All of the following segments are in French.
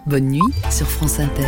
Bonne nuit sur France Inter.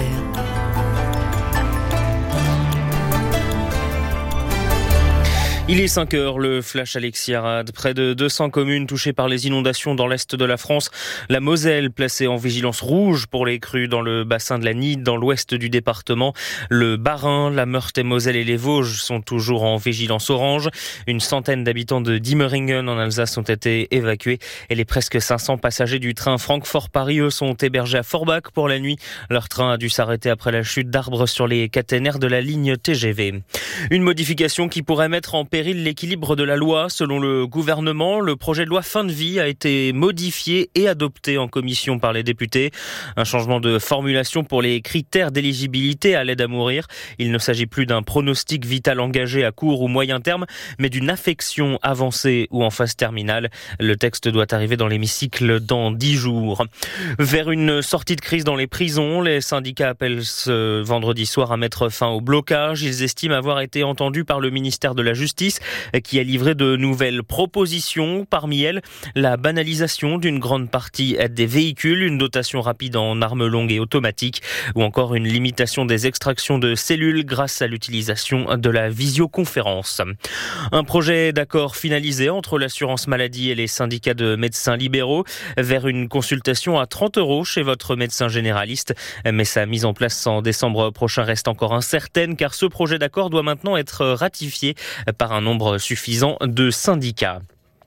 Il est 5h, le flash Alexis Arad. Près de 200 communes touchées par les inondations dans l'est de la France. La Moselle placée en vigilance rouge pour les crues dans le bassin de la Nide, dans l'ouest du département. Le Bas-Rhin, la Meurthe-et-Moselle et les Vosges sont toujours en vigilance orange. Une centaine d'habitants de Diemeringen en Alsace ont été évacués et les presque 500 passagers du train Francfort-Paris, eux, sont hébergés à Forbach pour la nuit. Leur train a dû s'arrêter après la chute d'arbres sur les caténaires de la ligne TGV. Une modification qui pourrait mettre en péril l'équilibre de la loi. Selon le gouvernement, le projet de loi fin de vie a été modifié et adopté en commission par les députés. Un changement de formulation pour les critères d'éligibilité à l'aide à mourir. Il ne s'agit plus d'un pronostic vital engagé à court ou moyen terme, mais d'une affection avancée ou en phase terminale. Le texte doit arriver dans l'hémicycle dans 10 jours. Vers une sortie de crise dans les prisons, les syndicats appellent ce vendredi soir à mettre fin au blocage. Ils estiment avoir été entendus par le ministère de la Justice, qui a livré de nouvelles propositions. Parmi elles, la banalisation d'une grande partie des véhicules, une dotation rapide en armes longues et automatiques, ou encore une limitation des extractions de cellules grâce à l'utilisation de la visioconférence. Un projet d'accord finalisé entre l'assurance maladie et les syndicats de médecins libéraux vers une consultation à 30 € chez votre médecin généraliste. Mais sa mise en place en décembre prochain reste encore incertaine, car ce projet d'accord doit maintenant être ratifié par un nombre suffisant de syndicats.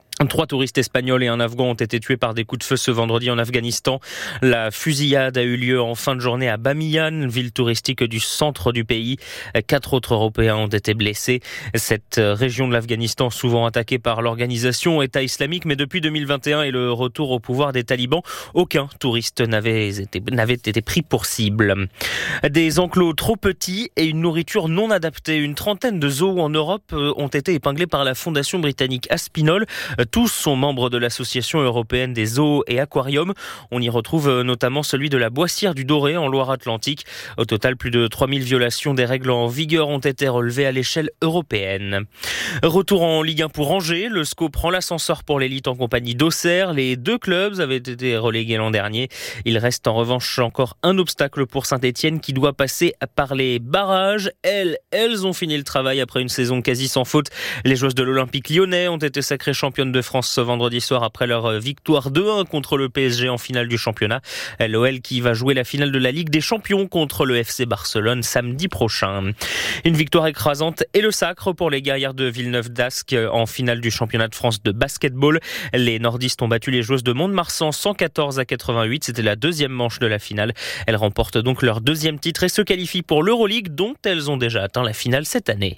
3 touristes espagnols et un Afghan ont été tués par des coups de feu ce vendredi en Afghanistan. La fusillade a eu lieu en fin de journée à Bamiyan, ville touristique du centre du pays. 4 autres Européens ont été blessés. Cette région de l'Afghanistan, souvent attaquée par l'organisation État islamique, mais depuis 2021 et le retour au pouvoir des talibans, aucun touriste n'avait été pris pour cible. Des enclos trop petits et une nourriture non adaptée. Une trentaine de zoos en Europe ont été épinglés par la fondation britannique Aspinall. Tous sont membres de l'Association européenne des zoos et aquariums. On y retrouve notamment celui de la Boissière du Doré en Loire-Atlantique. Au total, plus de 3000 violations des règles en vigueur ont été relevées à l'échelle européenne. Retour en Ligue 1 pour Angers. Le SCO prend l'ascenseur pour l'élite en compagnie d'Auxerre. Les 2 clubs avaient été relégués l'an dernier. Il reste en revanche encore un obstacle pour Saint-Etienne qui doit passer par les barrages. Elles ont fini le travail après une saison quasi sans faute. Les joueuses de l'Olympique lyonnais ont été sacrées championnes de France ce vendredi soir après leur victoire 2-1 contre le PSG en finale du championnat. L'OL qui va jouer la finale de la Ligue des Champions contre le FC Barcelone samedi prochain. Une victoire écrasante et le sacre pour les guerrières de Villeneuve-d'Ascq en finale du championnat de France de basketball. Les nordistes ont battu les joueuses de Mont-de-Marsan 114-88. C'était la 2e manche de la finale. Elles remportent donc leur 2e titre et se qualifient pour l'Euroleague dont elles ont déjà atteint la finale cette année.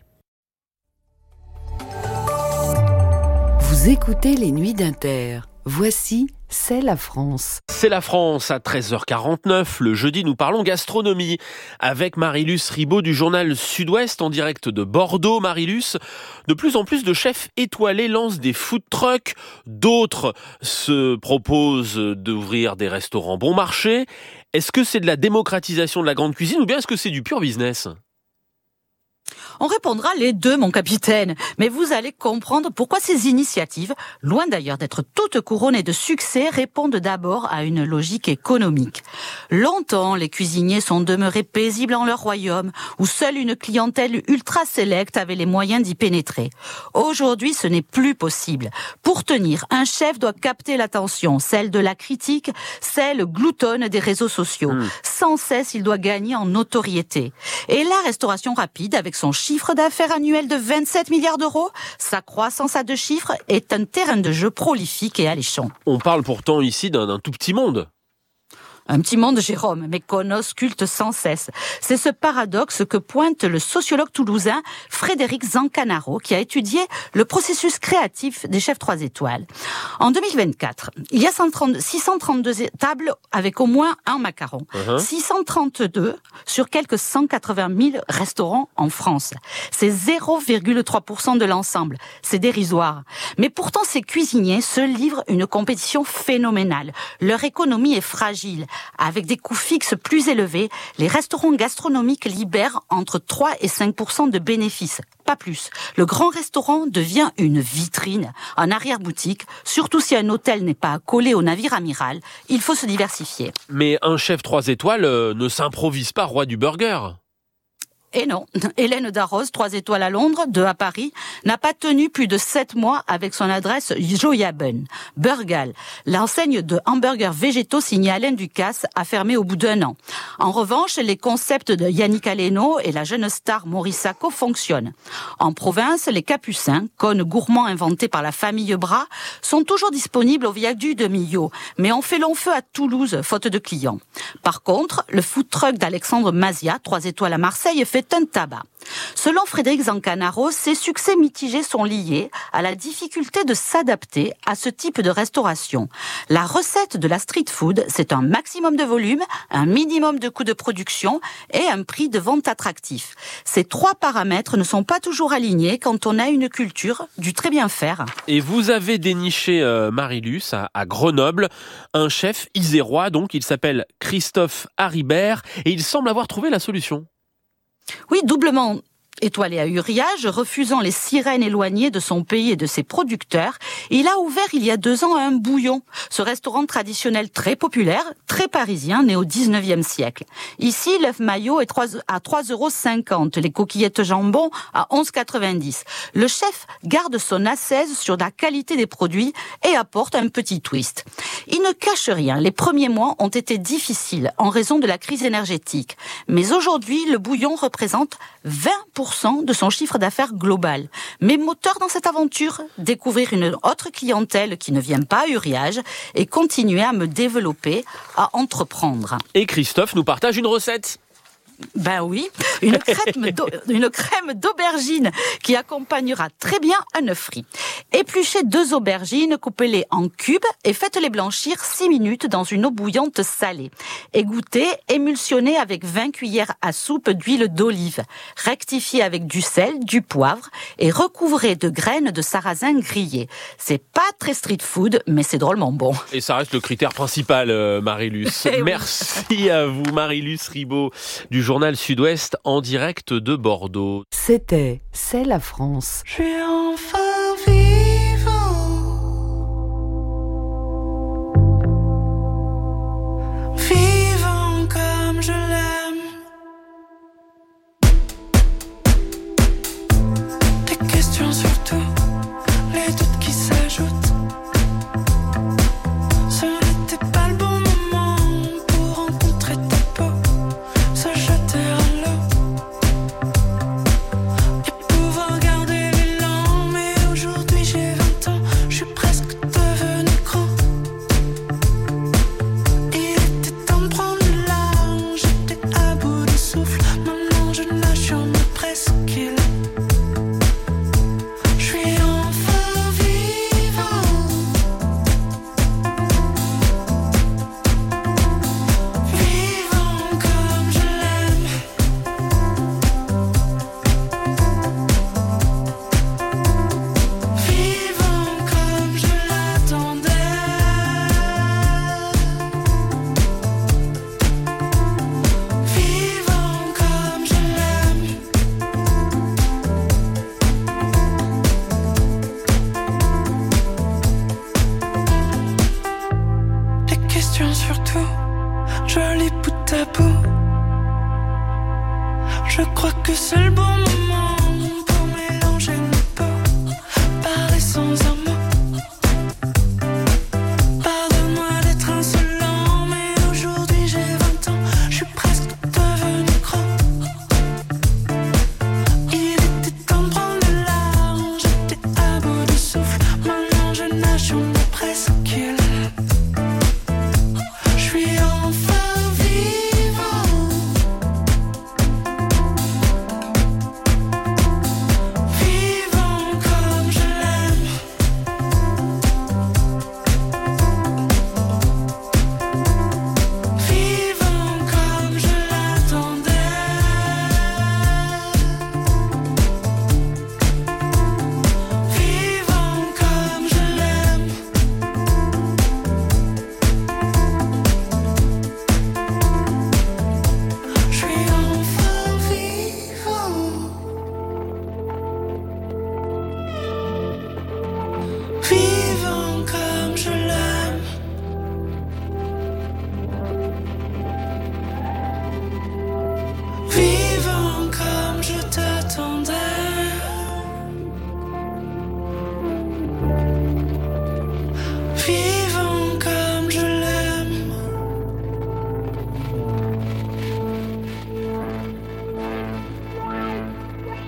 Vous écoutez les Nuits d'Inter. Voici C'est la France. C'est la France à 13h49. Le jeudi, nous parlons gastronomie avec Marie-Luce Ribaud du journal Sud-Ouest en direct de Bordeaux. Marie-Luce, de plus en plus de chefs étoilés lancent des food trucks. D'autres se proposent d'ouvrir des restaurants bon marché. Est-ce que c'est de la démocratisation de la grande cuisine ou bien est-ce que c'est du pur business ? On répondra les deux, mon capitaine. Mais vous allez comprendre pourquoi ces initiatives, loin d'ailleurs d'être toutes couronnées de succès, répondent d'abord à une logique économique. Longtemps, les cuisiniers sont demeurés paisibles en leur royaume, où seule une clientèle ultra sélecte avait les moyens d'y pénétrer. Aujourd'hui, ce n'est plus possible. Pour tenir, un chef doit capter l'attention, celle de la critique, celle gloutonne des réseaux sociaux. Sans cesse, il doit gagner en notoriété. Et la restauration rapide, avec son chiffre d'affaires annuel de 27 milliards d'euros, sa croissance à 2 chiffres est un terrain de jeu prolifique et alléchant. On parle pourtant ici d'un tout petit monde. Un petit monde, Jérôme, mais qu'on ausculte sans cesse. C'est ce paradoxe que pointe le sociologue toulousain Frédéric Zancanaro, qui a étudié le processus créatif des chefs 3 étoiles. En 2024, il y a 632 tables avec au moins un macaron. 632 sur quelques 180 000 restaurants en France. C'est 0,3% de l'ensemble. C'est dérisoire. Mais pourtant, ces cuisiniers se livrent une compétition phénoménale. Leur économie est fragile. Avec des coûts fixes plus élevés, les restaurants gastronomiques libèrent entre 3 et 5% de bénéfices, pas plus. Le grand restaurant devient une vitrine, un arrière-boutique, surtout si un hôtel n'est pas accolé au navire amiral. Il faut se diversifier. Mais un chef 3 étoiles ne s'improvise pas roi du burger. Et non, Hélène Darroze, 3 étoiles à Londres, 2 à Paris, n'a pas tenu plus de 7 mois avec son adresse Joya Bun. Burgal, l'enseigne de hamburgers végétaux signée Alain Ducasse, a fermé au bout d'1 an. En revanche, les concepts de Yannick Aleno et la jeune star Maurice Sacco fonctionnent. En province, les Capucins, cônes gourmands inventés par la famille Bras, sont toujours disponibles au viaduc de Millau, mais ont fait long feu à Toulouse, faute de clients. Par contre, le food truck d'Alexandre Mazia, 3 étoiles à Marseille, fait un tabac. Selon Frédéric Zancanaro, ces succès mitigés sont liés à la difficulté de s'adapter à ce type de restauration. La recette de la street food, c'est un maximum de volume, un minimum de coût de production et un prix de vente attractif. Ces 3 paramètres ne sont pas toujours alignés quand on a une culture du très bien faire. Et vous avez déniché, Marie-Luce, à Grenoble, un chef isérois, donc il s'appelle Christophe Haribert, et il semble avoir trouvé la solution. Oui, doublement étoilé à Uriage, refusant les sirènes éloignées de son pays et de ses producteurs, il a ouvert il y a 2 ans un bouillon, ce restaurant traditionnel très populaire, très parisien, né au 19e siècle. Ici, l'œuf maillot est à 3,50 €, les coquillettes jambon à 11,90 €. Le chef garde son ascèse sur la qualité des produits et apporte un petit twist. Il ne cache rien, les premiers mois ont été difficiles en raison de la crise énergétique. Mais aujourd'hui, le bouillon représente 20% de son chiffre d'affaires global. Mais moteur dans cette aventure, découvrir une autre clientèle qui ne vient pas à Uriage et continuer à me développer, à entreprendre. Et Christophe nous partage une recette. Ben oui, une crème d'aubergine qui accompagnera très bien un œuf frit. Épluchez 2 aubergines, coupez-les en cubes et faites-les blanchir 6 minutes dans une eau bouillante salée. Égouttez, émulsionnez avec 20 cuillères à soupe d'huile d'olive. Rectifiez avec du sel, du poivre et recouvrez de graines de sarrasin grillées. C'est pas très street food, mais c'est drôlement bon. Et ça reste le critère principal, Marie-Luce. Merci à vous, Marie-Luce Ribaud, du journal Sud-Ouest en direct de Bordeaux. C'était C'est la France. Je suis enfin vivant. Vivant comme je l'aime. Des questions surtout, les doutes qui s'ajoutent. Ce n'était pas le bon moment pour rencontrer ta peau. Se jeter à l'eau et pouvoir garder l'élan. Mais aujourd'hui j'ai 20 ans, je suis presque devenu grand. Il était temps de prendre le large, j'étais à bout de souffle. Maintenant je nage sur ma presqu'île. Je suis enfin vivant. Vivant comme je l'aime. Vivant comme je l'attendais. Vivant comme je l'aime. Les questions surtout, joli bout à bout. Je crois que c'est le bon moment pour mélanger nos peaux. Parler sans un mot. Pardonne-moi d'être insolent, mais aujourd'hui j'ai 20 ans, je suis presque devenu grand. Il était temps de prendre le large, j'étais à bout de souffle. Maintenant je nage sur ma presqu'île. Je suis enfin vivant.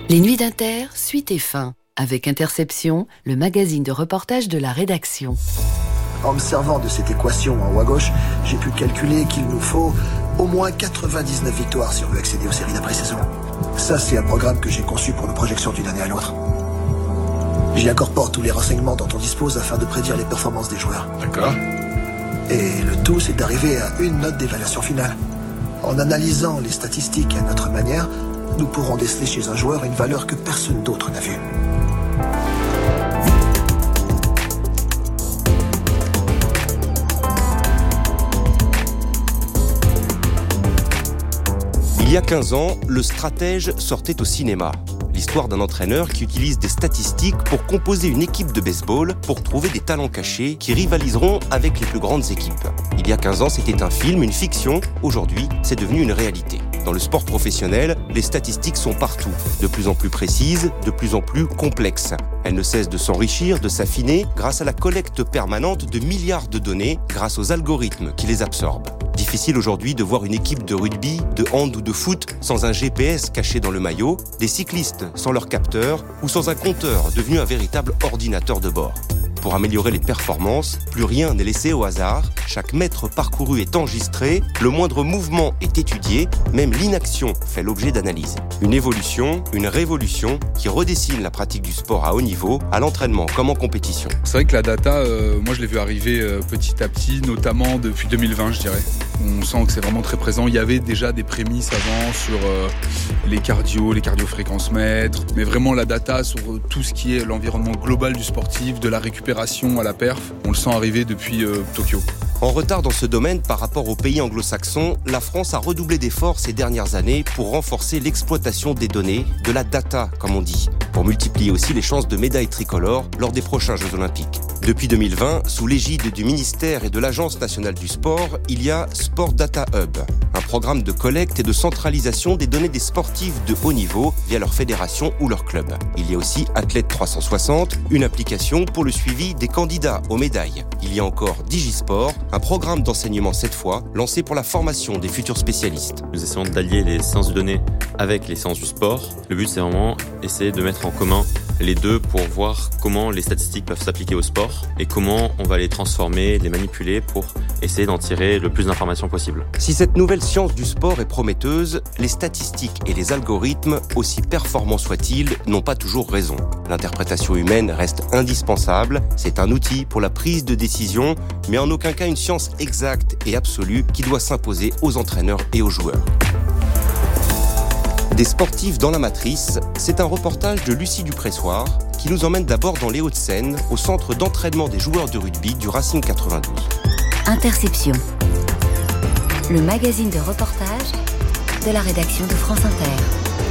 Les Nuits d'Inter, suite et fin. Avec Interception, le magazine de reportage de la rédaction. En me servant de cette équation en haut à gauche, j'ai pu calculer qu'il nous faut au moins 99 victoires si on veut accéder aux séries d'après-saison. Ça, c'est un programme que j'ai conçu pour nos projections d'une année à l'autre. J'y incorpore tous les renseignements dont on dispose afin de prédire les performances des joueurs. D'accord. Et le tout, c'est d'arriver à une note d'évaluation finale. En analysant les statistiques à notre manière, nous pourrons déceler chez un joueur une valeur que personne d'autre n'a vue. Il y a 15 ans, Le Stratège sortait au cinéma. L'histoire d'un entraîneur qui utilise des statistiques pour composer une équipe de baseball pour trouver des talents cachés qui rivaliseront avec les plus grandes équipes. Il y a 15 ans, c'était un film, une fiction. Aujourd'hui, c'est devenu une réalité. Dans le sport professionnel, les statistiques sont partout, de plus en plus précises, de plus en plus complexes. Elles ne cessent de s'enrichir, de s'affiner grâce à la collecte permanente de milliards de données, grâce aux algorithmes qui les absorbent. Difficile aujourd'hui de voir une équipe de rugby, de hand ou de foot sans un GPS caché dans le maillot, des cyclistes sans leur capteur ou sans un compteur devenu un véritable ordinateur de bord. Pour améliorer les performances, plus rien n'est laissé au hasard, chaque mètre parcouru est enregistré, le moindre mouvement est étudié, même l'inaction fait l'objet d'analyse. Une évolution, une révolution qui redessine la pratique du sport à haut niveau, à l'entraînement comme en compétition. C'est vrai que la data, moi je l'ai vu arriver petit à petit, notamment depuis 2020 je dirais. On sent que c'est vraiment très présent. Il y avait déjà des prémices avant sur les cardio-fréquences mètres, mais vraiment la data sur tout ce qui est l'environnement global du sportif, de la récupération à la perf, on le sent arriver depuis Tokyo. En retard dans ce domaine par rapport aux pays anglo-saxons, la France a redoublé d'efforts ces dernières années pour renforcer l'exploitation des données, de la data comme on dit, pour multiplier aussi les chances de médailles tricolores lors des prochains Jeux Olympiques. Depuis 2020, sous l'égide du ministère et de l'Agence nationale du sport, il y a Sport Data Hub, un programme de collecte et de centralisation des données des sportifs de haut niveau via leur fédération ou leur club. Il y a aussi Athlète 360, une application pour le suivi des candidats aux médailles. Il y a encore Digisport, un programme d'enseignement cette fois, lancé pour la formation des futurs spécialistes. Nous essayons d'allier les sciences de données avec les sciences du sport. Le but, c'est vraiment essayer de mettre en commun les deux pour voir comment les statistiques peuvent s'appliquer au sport et comment on va les transformer, les manipuler pour essayer d'en tirer le plus d'informations possible. Si cette nouvelle science du sport est prometteuse, les statistiques et les algorithmes, aussi performants soient-ils, n'ont pas toujours raison. L'interprétation humaine reste indispensable, c'est un outil pour la prise de décision, mais en aucun cas une science exacte et absolue qui doit s'imposer aux entraîneurs et aux joueurs. Des sportifs dans la matrice, c'est un reportage de Lucie Dupressoir qui nous emmène d'abord dans les Hauts-de-Seine, au centre d'entraînement des joueurs de rugby du Racing 92. Interception, le magazine de reportage de la rédaction de France Inter.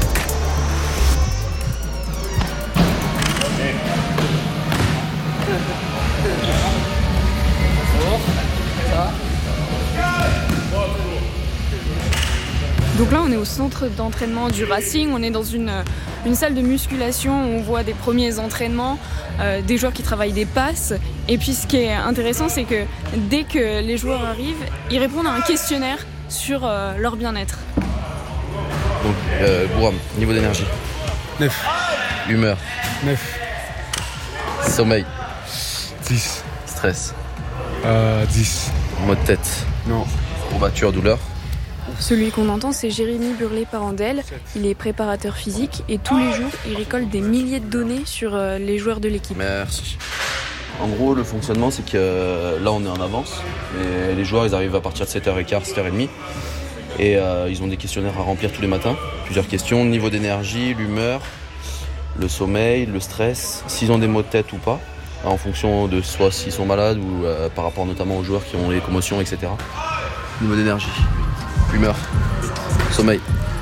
Donc là, on est au centre d'entraînement du Racing. On est dans une salle de musculation où on voit des premiers entraînements, des joueurs qui travaillent des passes. Et puis ce qui est intéressant, c'est que dès que les joueurs arrivent, ils répondent à un questionnaire sur leur bien-être. Donc, Bouram, niveau d'énergie 9. Humeur 9. Sommeil 10. Stress 10. Maux de tête Non. Courbature, douleur. Celui qu'on entend, c'est Jérémy Burlet-Parandel. Il est préparateur physique et tous les jours, il récolte des milliers de données sur les joueurs de l'équipe. Merci. En gros, le fonctionnement, c'est que là, on est en avance. Et les joueurs, ils arrivent à partir de 7h15, 7h30. Et ils ont des questionnaires à remplir tous les matins. Plusieurs questions, niveau d'énergie, l'humeur, le sommeil, le stress, s'ils ont des maux de tête ou pas, en fonction de soit s'ils sont malades ou par rapport notamment aux joueurs qui ont des commotions, etc. Niveau d'énergie. Humeur, sommeil,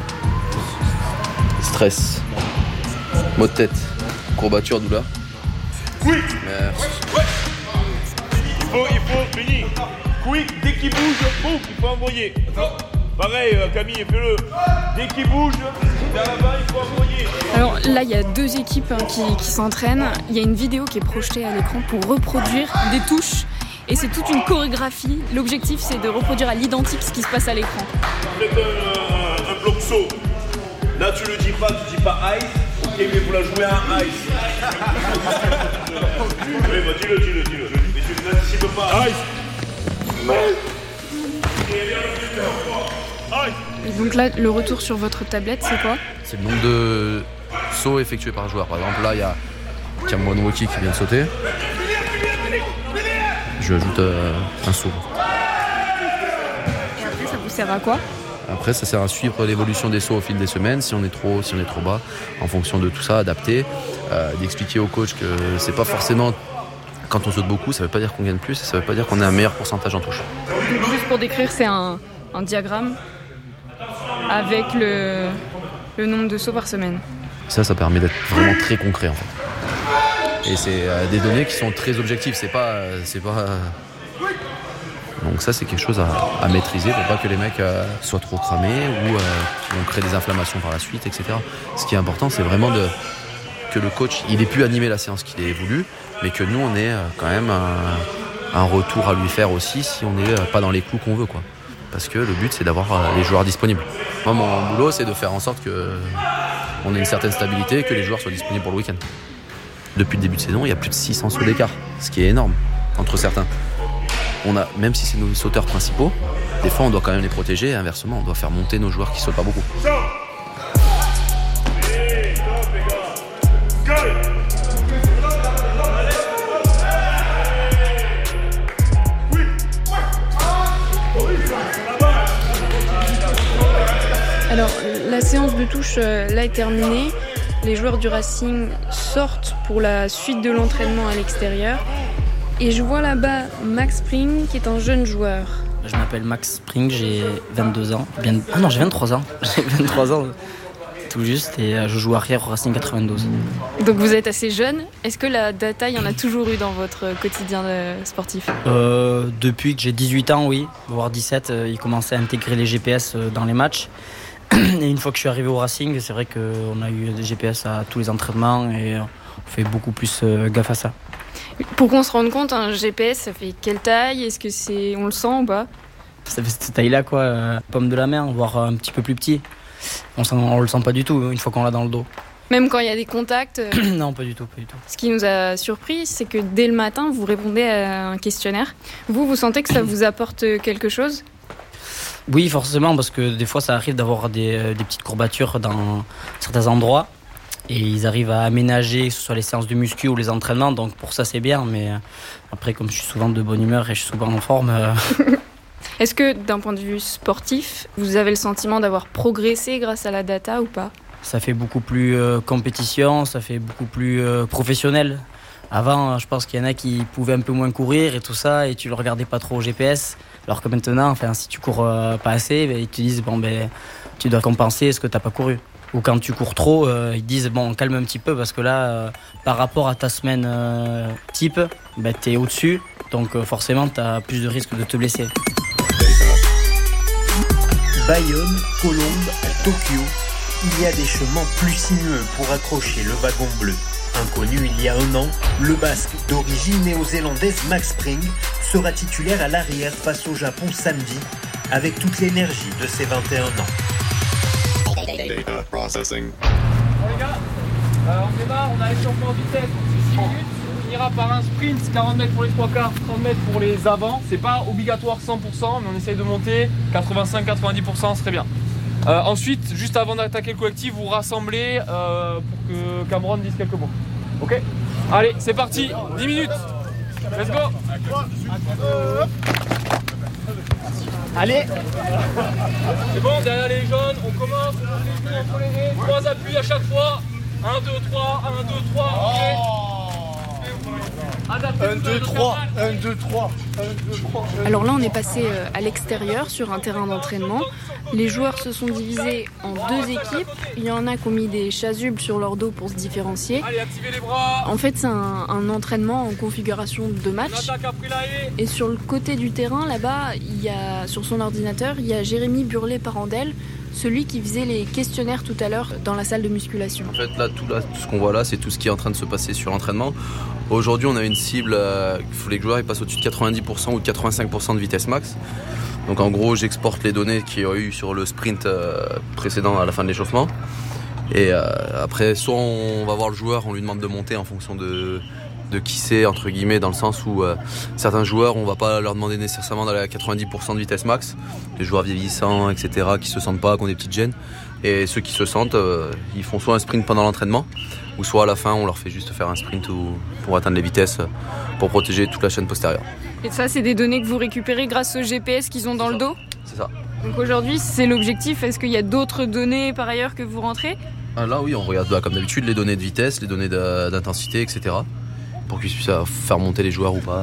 stress, maux de tête, courbature, douleur. Quick. Merci. Il faut finir. Quick, dès qu'il bouge, boum, il faut envoyer. Pareil, Camille, fais-le. Dès qu'il bouge, vers là-bas, il faut envoyer. Alors là, il y a deux équipes qui s'entraînent. Il y a une vidéo qui est projetée à l'écran pour reproduire des touches. Et c'est toute une chorégraphie. L'objectif, c'est de reproduire à l'identique ce qui se passe à l'écran. Faites un bloc saut. Là, tu le dis pas ice. Ok, mais vous la jouez à ice. Oui, bah dis-le. Mais tu n'anticipes pas. Ice. Et donc là, le retour sur votre tablette, c'est quoi? C'est le nombre de sauts effectués par joueur. Par exemple, là, il y a Cameron Wauquiez qui vient de sauter. Je lui ajoute un saut. Et après, ça vous sert à quoi? Après, ça sert à suivre l'évolution des sauts au fil des semaines, si on est trop haut, si on est trop bas, en fonction de tout ça, adapter, d'expliquer au coach que c'est pas forcément quand on saute beaucoup, ça veut pas dire qu'on gagne plus, ça veut pas dire qu'on a un meilleur pourcentage en touche. Donc, juste pour décrire, c'est un diagramme avec le nombre de sauts par semaine. Ça permet d'être vraiment très concret en fait. Et c'est des données qui sont très objectives, c'est pas. Donc ça c'est quelque chose à maîtriser pour pas que les mecs soient trop cramés ou qui vont créer des inflammations par la suite, etc. Ce qui est important c'est vraiment que le coach il ait pu animer la séance qu'il ait voulu, mais que nous on ait quand même un retour à lui faire aussi si on n'est pas dans les clous qu'on veut quoi. Parce que le but c'est d'avoir les joueurs disponibles. Moi mon boulot c'est de faire en sorte qu'on ait une certaine stabilité et que les joueurs soient disponibles pour le week-end. Depuis le début de saison il y a plus de 600 sauts d'écart, ce qui est énorme entre certains. Même si c'est nos sauteurs principaux, des fois on doit quand même les protéger et inversement, on doit faire monter nos joueurs qui sautent pas beaucoup. Alors, la séance de touche là est terminée. Les joueurs du Racing sortent pour la suite de l'entraînement à l'extérieur. Et je vois là-bas Max Spring qui est un jeune joueur. Je m'appelle Max Spring, j'ai 22 ans. Non, j'ai 23 ans. J'ai 23 ans tout juste et je joue arrière au Racing 92. Donc vous êtes assez jeune. Est-ce que la data, il y en a toujours eu dans votre quotidien sportif? Depuis que j'ai 18 ans, oui, voire 17, ils commençaient à intégrer les GPS dans les matchs. Et une fois que je suis arrivé au Racing, c'est vrai qu'on a eu des GPS à tous les entraînements et on fait beaucoup plus gaffe à ça. Pour qu'on se rende compte, un GPS, ça fait quelle taille? Est-ce que on le sent ou pas? Ça fait cette taille-là, quoi, pomme de la main, voire un petit peu plus petit. On le sent pas du tout une fois qu'on l'a dans le dos. Même quand il y a des contacts? Non, pas du tout. Ce qui nous a surpris, c'est que dès le matin, vous répondez à un questionnaire. Vous sentez que ça vous apporte quelque chose? Oui, forcément, parce que des fois, ça arrive d'avoir des petites courbatures dans certains endroits. Et ils arrivent à aménager, que ce soit les séances de muscu ou les entraînements. Donc pour ça, c'est bien. Mais après, comme je suis souvent de bonne humeur et je suis souvent en forme... Est-ce que d'un point de vue sportif, vous avez le sentiment d'avoir progressé grâce à la data ou pas? Ça fait beaucoup plus compétition, ça fait beaucoup plus professionnel. Avant, je pense qu'il y en a qui pouvaient un peu moins courir et tout ça, et tu le regardais pas trop au GPS. Alors que maintenant, si tu cours pas assez, ils te disent tu dois compenser ce que t'as pas couru. Ou quand tu cours trop, ils te disent calme un petit peu parce que là, par rapport à ta semaine type, t'es au-dessus, donc forcément t'as plus de risques de te blesser. Bayonne, Colombes, à Tokyo, il y a des chemins plus sinueux pour accrocher le wagon bleu. Inconnu il y a un an, le Basque d'origine néo-zélandaise Max Spring sera titulaire à l'arrière face au Japon samedi, avec toute l'énergie de ses 21 ans. Data processing. Bon les gars, on démarre, on a les changements de vitesse, c'est 6 minutes. On finira par un sprint, 40 mètres pour les 3 quarts, 30 mètres pour les avants. C'est pas obligatoire 100%, mais on essaye de monter 85-90%, serait bien. Ensuite, juste avant d'attaquer le collectif, vous rassemblez pour que Cameron dise quelques mots. Ok? Allez, c'est parti, 10 minutes. Let's go. Allez. C'est bon, derrière les jaunes, on commence, on fait entre les nez, 3 appuis à chaque fois. 1, 2, 3, 1, 2, 3, ok. 1, 2, 3, 1, 2, 3, 1, 2, 3. Alors là, on est passé à l'extérieur sur un terrain d'entraînement. Les joueurs se sont divisés en 2 équipes. Il y en a qui ont mis des chasubles sur leur dos pour se différencier. Allez, activez les bras. En fait, c'est un entraînement en configuration de match. Et sur le côté du terrain, là-bas, sur son ordinateur, il y a Jérémy Burlet-Parandel, celui qui faisait les questionnaires tout à l'heure dans la salle de musculation. En fait, tout ce qu'on voit là, c'est tout ce qui est en train de se passer sur l'entraînement. Aujourd'hui, on a une cible, il faut que les joueurs passent au-dessus de 90% ou de 85% de vitesse max. Donc en gros, j'exporte les données qu'il y a eu sur le sprint précédent à la fin de l'échauffement. Et après, soit on va voir le joueur, on lui demande de monter en fonction de qui c'est, entre guillemets, dans le sens où certains joueurs, on va pas leur demander nécessairement d'aller à 90% de vitesse max. Les joueurs vieillissants, etc., qui se sentent pas, qui ont des petites gênes. Et ceux qui se sentent, ils font soit un sprint pendant l'entraînement, ou soit à la fin, on leur fait juste faire un sprint pour atteindre les vitesses, pour protéger toute la chaîne postérieure. Et ça, c'est des données que vous récupérez grâce au GPS qu'ils ont dans le dos ? C'est ça. Donc aujourd'hui, c'est l'objectif. Est-ce qu'il y a d'autres données par ailleurs que vous rentrez ? Là, oui, on regarde comme d'habitude les données de vitesse, les données d'intensité, etc., pour qu'ils puissent faire monter les joueurs ou pas.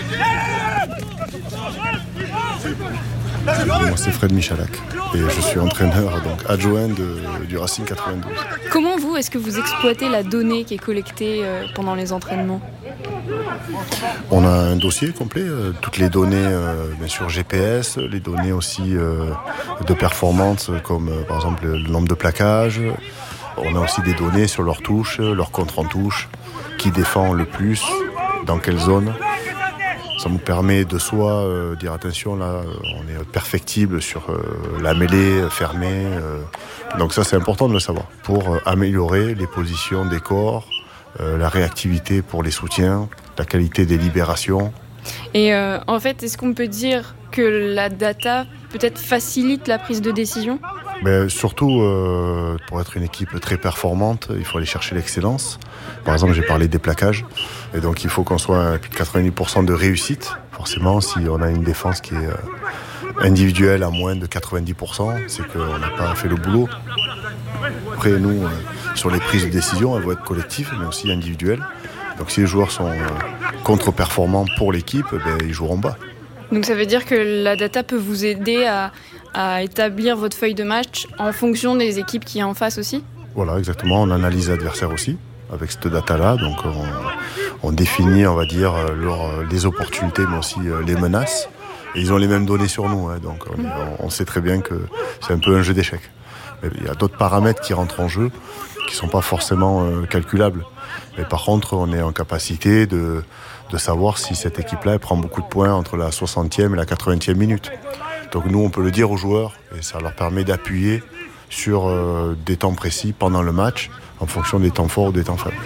Moi, c'est Fred Michalak et je suis entraîneur adjoint du Racing 92. Comment est-ce que vous exploitez la donnée qui est collectée pendant les entraînements ? On a un dossier complet, toutes les données bien sûr GPS, les données aussi de performance comme par exemple le nombre de plaquages. On a aussi des données sur leurs touches, leur contre en touche, qui défend le plus, dans quelle zone. Ça nous permet de dire attention, là on est perfectible sur la mêlée fermée. Donc ça c'est important de le savoir pour améliorer les positions des corps, la réactivité pour les soutiens, la qualité des libérations. Et en fait, est-ce qu'on peut dire que la data peut-être facilite la prise de décision ? Surtout, pour être une équipe très performante, il faut aller chercher l'excellence. Par exemple, j'ai parlé des plaquages. Et donc, il faut qu'on soit à plus de 90% de réussite. Forcément, si on a une défense qui est individuelle à moins de 90%, c'est qu'on n'a pas fait le boulot. Après, nous, sur les prises de décision, elles vont être collectives, mais aussi individuelles. Donc, si les joueurs sont contre-performants pour l'équipe, ils joueront bas. Donc, ça veut dire que la data peut vous aider à établir votre feuille de match en fonction des équipes qui sont en face aussi ? Voilà, exactement. On analyse l'adversaire aussi avec cette data-là. Donc, on définit, on va dire, les opportunités, mais aussi les menaces. Et ils ont les mêmes données sur nous. Donc, on sait très bien que c'est un peu un jeu d'échecs. Mais il y a d'autres paramètres qui rentrent en jeu qui ne sont pas forcément calculables. Mais par contre, on est en capacité de savoir si cette équipe-là elle prend beaucoup de points entre la 60e et la 80e minute. Donc nous, on peut le dire aux joueurs et ça leur permet d'appuyer sur des temps précis pendant le match en fonction des temps forts ou des temps faibles.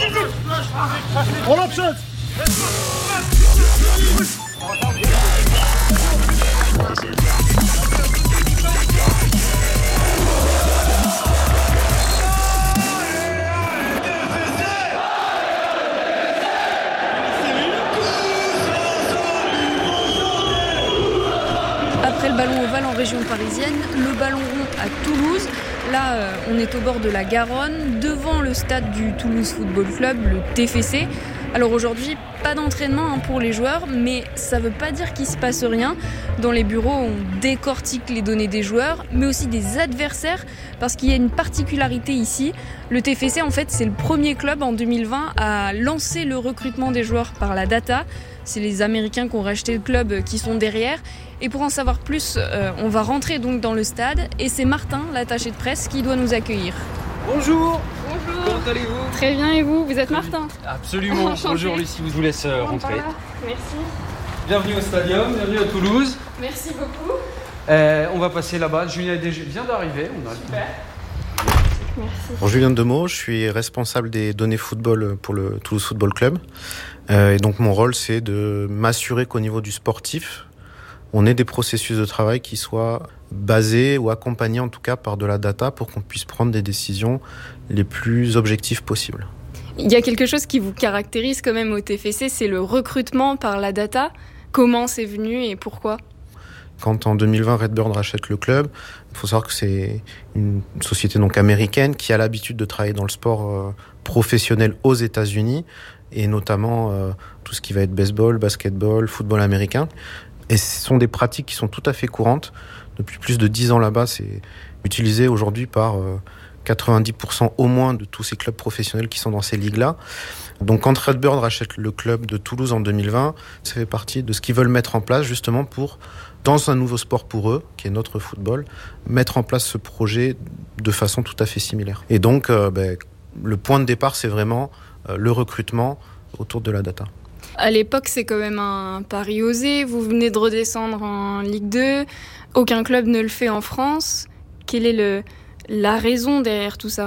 Après le ballon ovale en région parisienne, le ballon rond à Toulouse. Là, on est au bord de la Garonne, devant le stade du Toulouse Football Club, le TFC. Alors aujourd'hui, pas d'entraînement pour les joueurs, mais ça ne veut pas dire qu'il ne se passe rien. Dans les bureaux, on décortique les données des joueurs, mais aussi des adversaires, parce qu'il y a une particularité ici. Le TFC, en fait, c'est le premier club en 2020 à lancer le recrutement des joueurs par la data. C'est les Américains qui ont racheté le club qui sont derrière. Et pour en savoir plus, on va rentrer donc dans le stade, et c'est Martin, l'attaché de presse, qui doit nous accueillir. Bonjour. Bonjour. Comment allez-vous ? Très bien, et vous ? Vous êtes Martin ? Absolument. Bonjour Lucie, je vous laisse rentrer. Merci. Bienvenue au stadium, bienvenue à Toulouse. Merci beaucoup. On va passer là-bas. Julien vient d'arriver. Super. Merci. Bon, Julien Demeaux, je suis responsable des données football pour le Toulouse Football Club. Et donc mon rôle, c'est de m'assurer qu'au niveau du sportif, on ait des processus de travail qui soient basés ou accompagnés en tout cas par de la data pour qu'on puisse prendre des décisions les plus objectives possibles. Il y a quelque chose qui vous caractérise quand même au TFC, c'est le recrutement par la data. Comment c'est venu et pourquoi ? Quand en 2020 Redbird rachète le club, il faut savoir que c'est une société donc américaine qui a l'habitude de travailler dans le sport professionnel aux États-Unis et notamment tout ce qui va être baseball, basketball, football américain. Et ce sont des pratiques qui sont tout à fait courantes. Depuis plus de 10 ans là-bas, c'est utilisé aujourd'hui par 90% au moins de tous ces clubs professionnels qui sont dans ces ligues-là. Donc quand Redbird rachète le club de Toulouse en 2020, ça fait partie de ce qu'ils veulent mettre en place justement pour, dans un nouveau sport pour eux, qui est notre football, mettre en place ce projet de façon tout à fait similaire. Et donc le point de départ, c'est vraiment le recrutement autour de la data. À l'époque, c'est quand même un pari osé. Vous venez de redescendre en Ligue 2. Aucun club ne le fait en France. Quelle est la raison derrière tout ça ?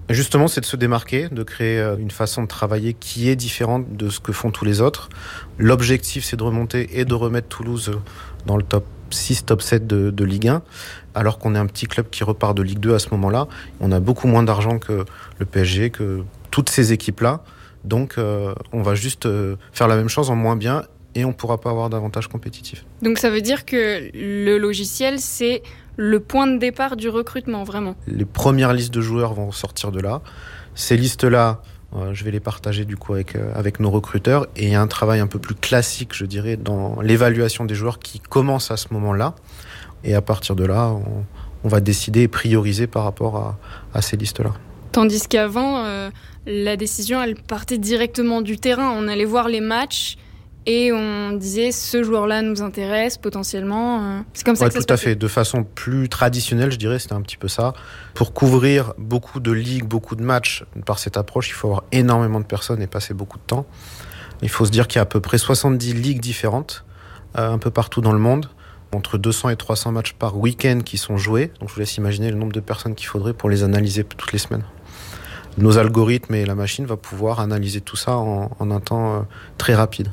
Justement, c'est de se démarquer, de créer une façon de travailler qui est différente de ce que font tous les autres. L'objectif, c'est de remonter et de remettre Toulouse dans le top 6, top 7 de Ligue 1, alors qu'on est un petit club qui repart de Ligue 2 à ce moment-là. On a beaucoup moins d'argent que le PSG, que toutes ces équipes-là. Donc, on va juste faire la même chose en moins bien et on ne pourra pas avoir d'avantage compétitif. Donc ça veut dire que le logiciel, c'est le point de départ du recrutement, vraiment. Les premières listes de joueurs vont sortir de là. Ces listes-là, je vais les partager du coup avec nos recruteurs. Et il y a un travail un peu plus classique, je dirais, dans l'évaluation des joueurs qui commence à ce moment-là. Et à partir de là, on va décider et prioriser par rapport à ces listes-là. Tandis qu'avant, la décision, elle partait directement du terrain. On allait voir les matchs et on disait ce joueur-là nous intéresse potentiellement. C'est comme ça que ça se passait. Tout à fait. De façon plus traditionnelle, je dirais, c'était un petit peu ça. Pour couvrir beaucoup de ligues, beaucoup de matchs, par cette approche, il faut avoir énormément de personnes et passer beaucoup de temps. Il faut se dire qu'il y a à peu près 70 ligues différentes, un peu partout dans le monde, entre 200 et 300 matchs par week-end qui sont joués. Donc je vous laisse imaginer le nombre de personnes qu'il faudrait pour les analyser toutes les semaines. Nos algorithmes et la machine va pouvoir analyser tout ça en un temps très rapide.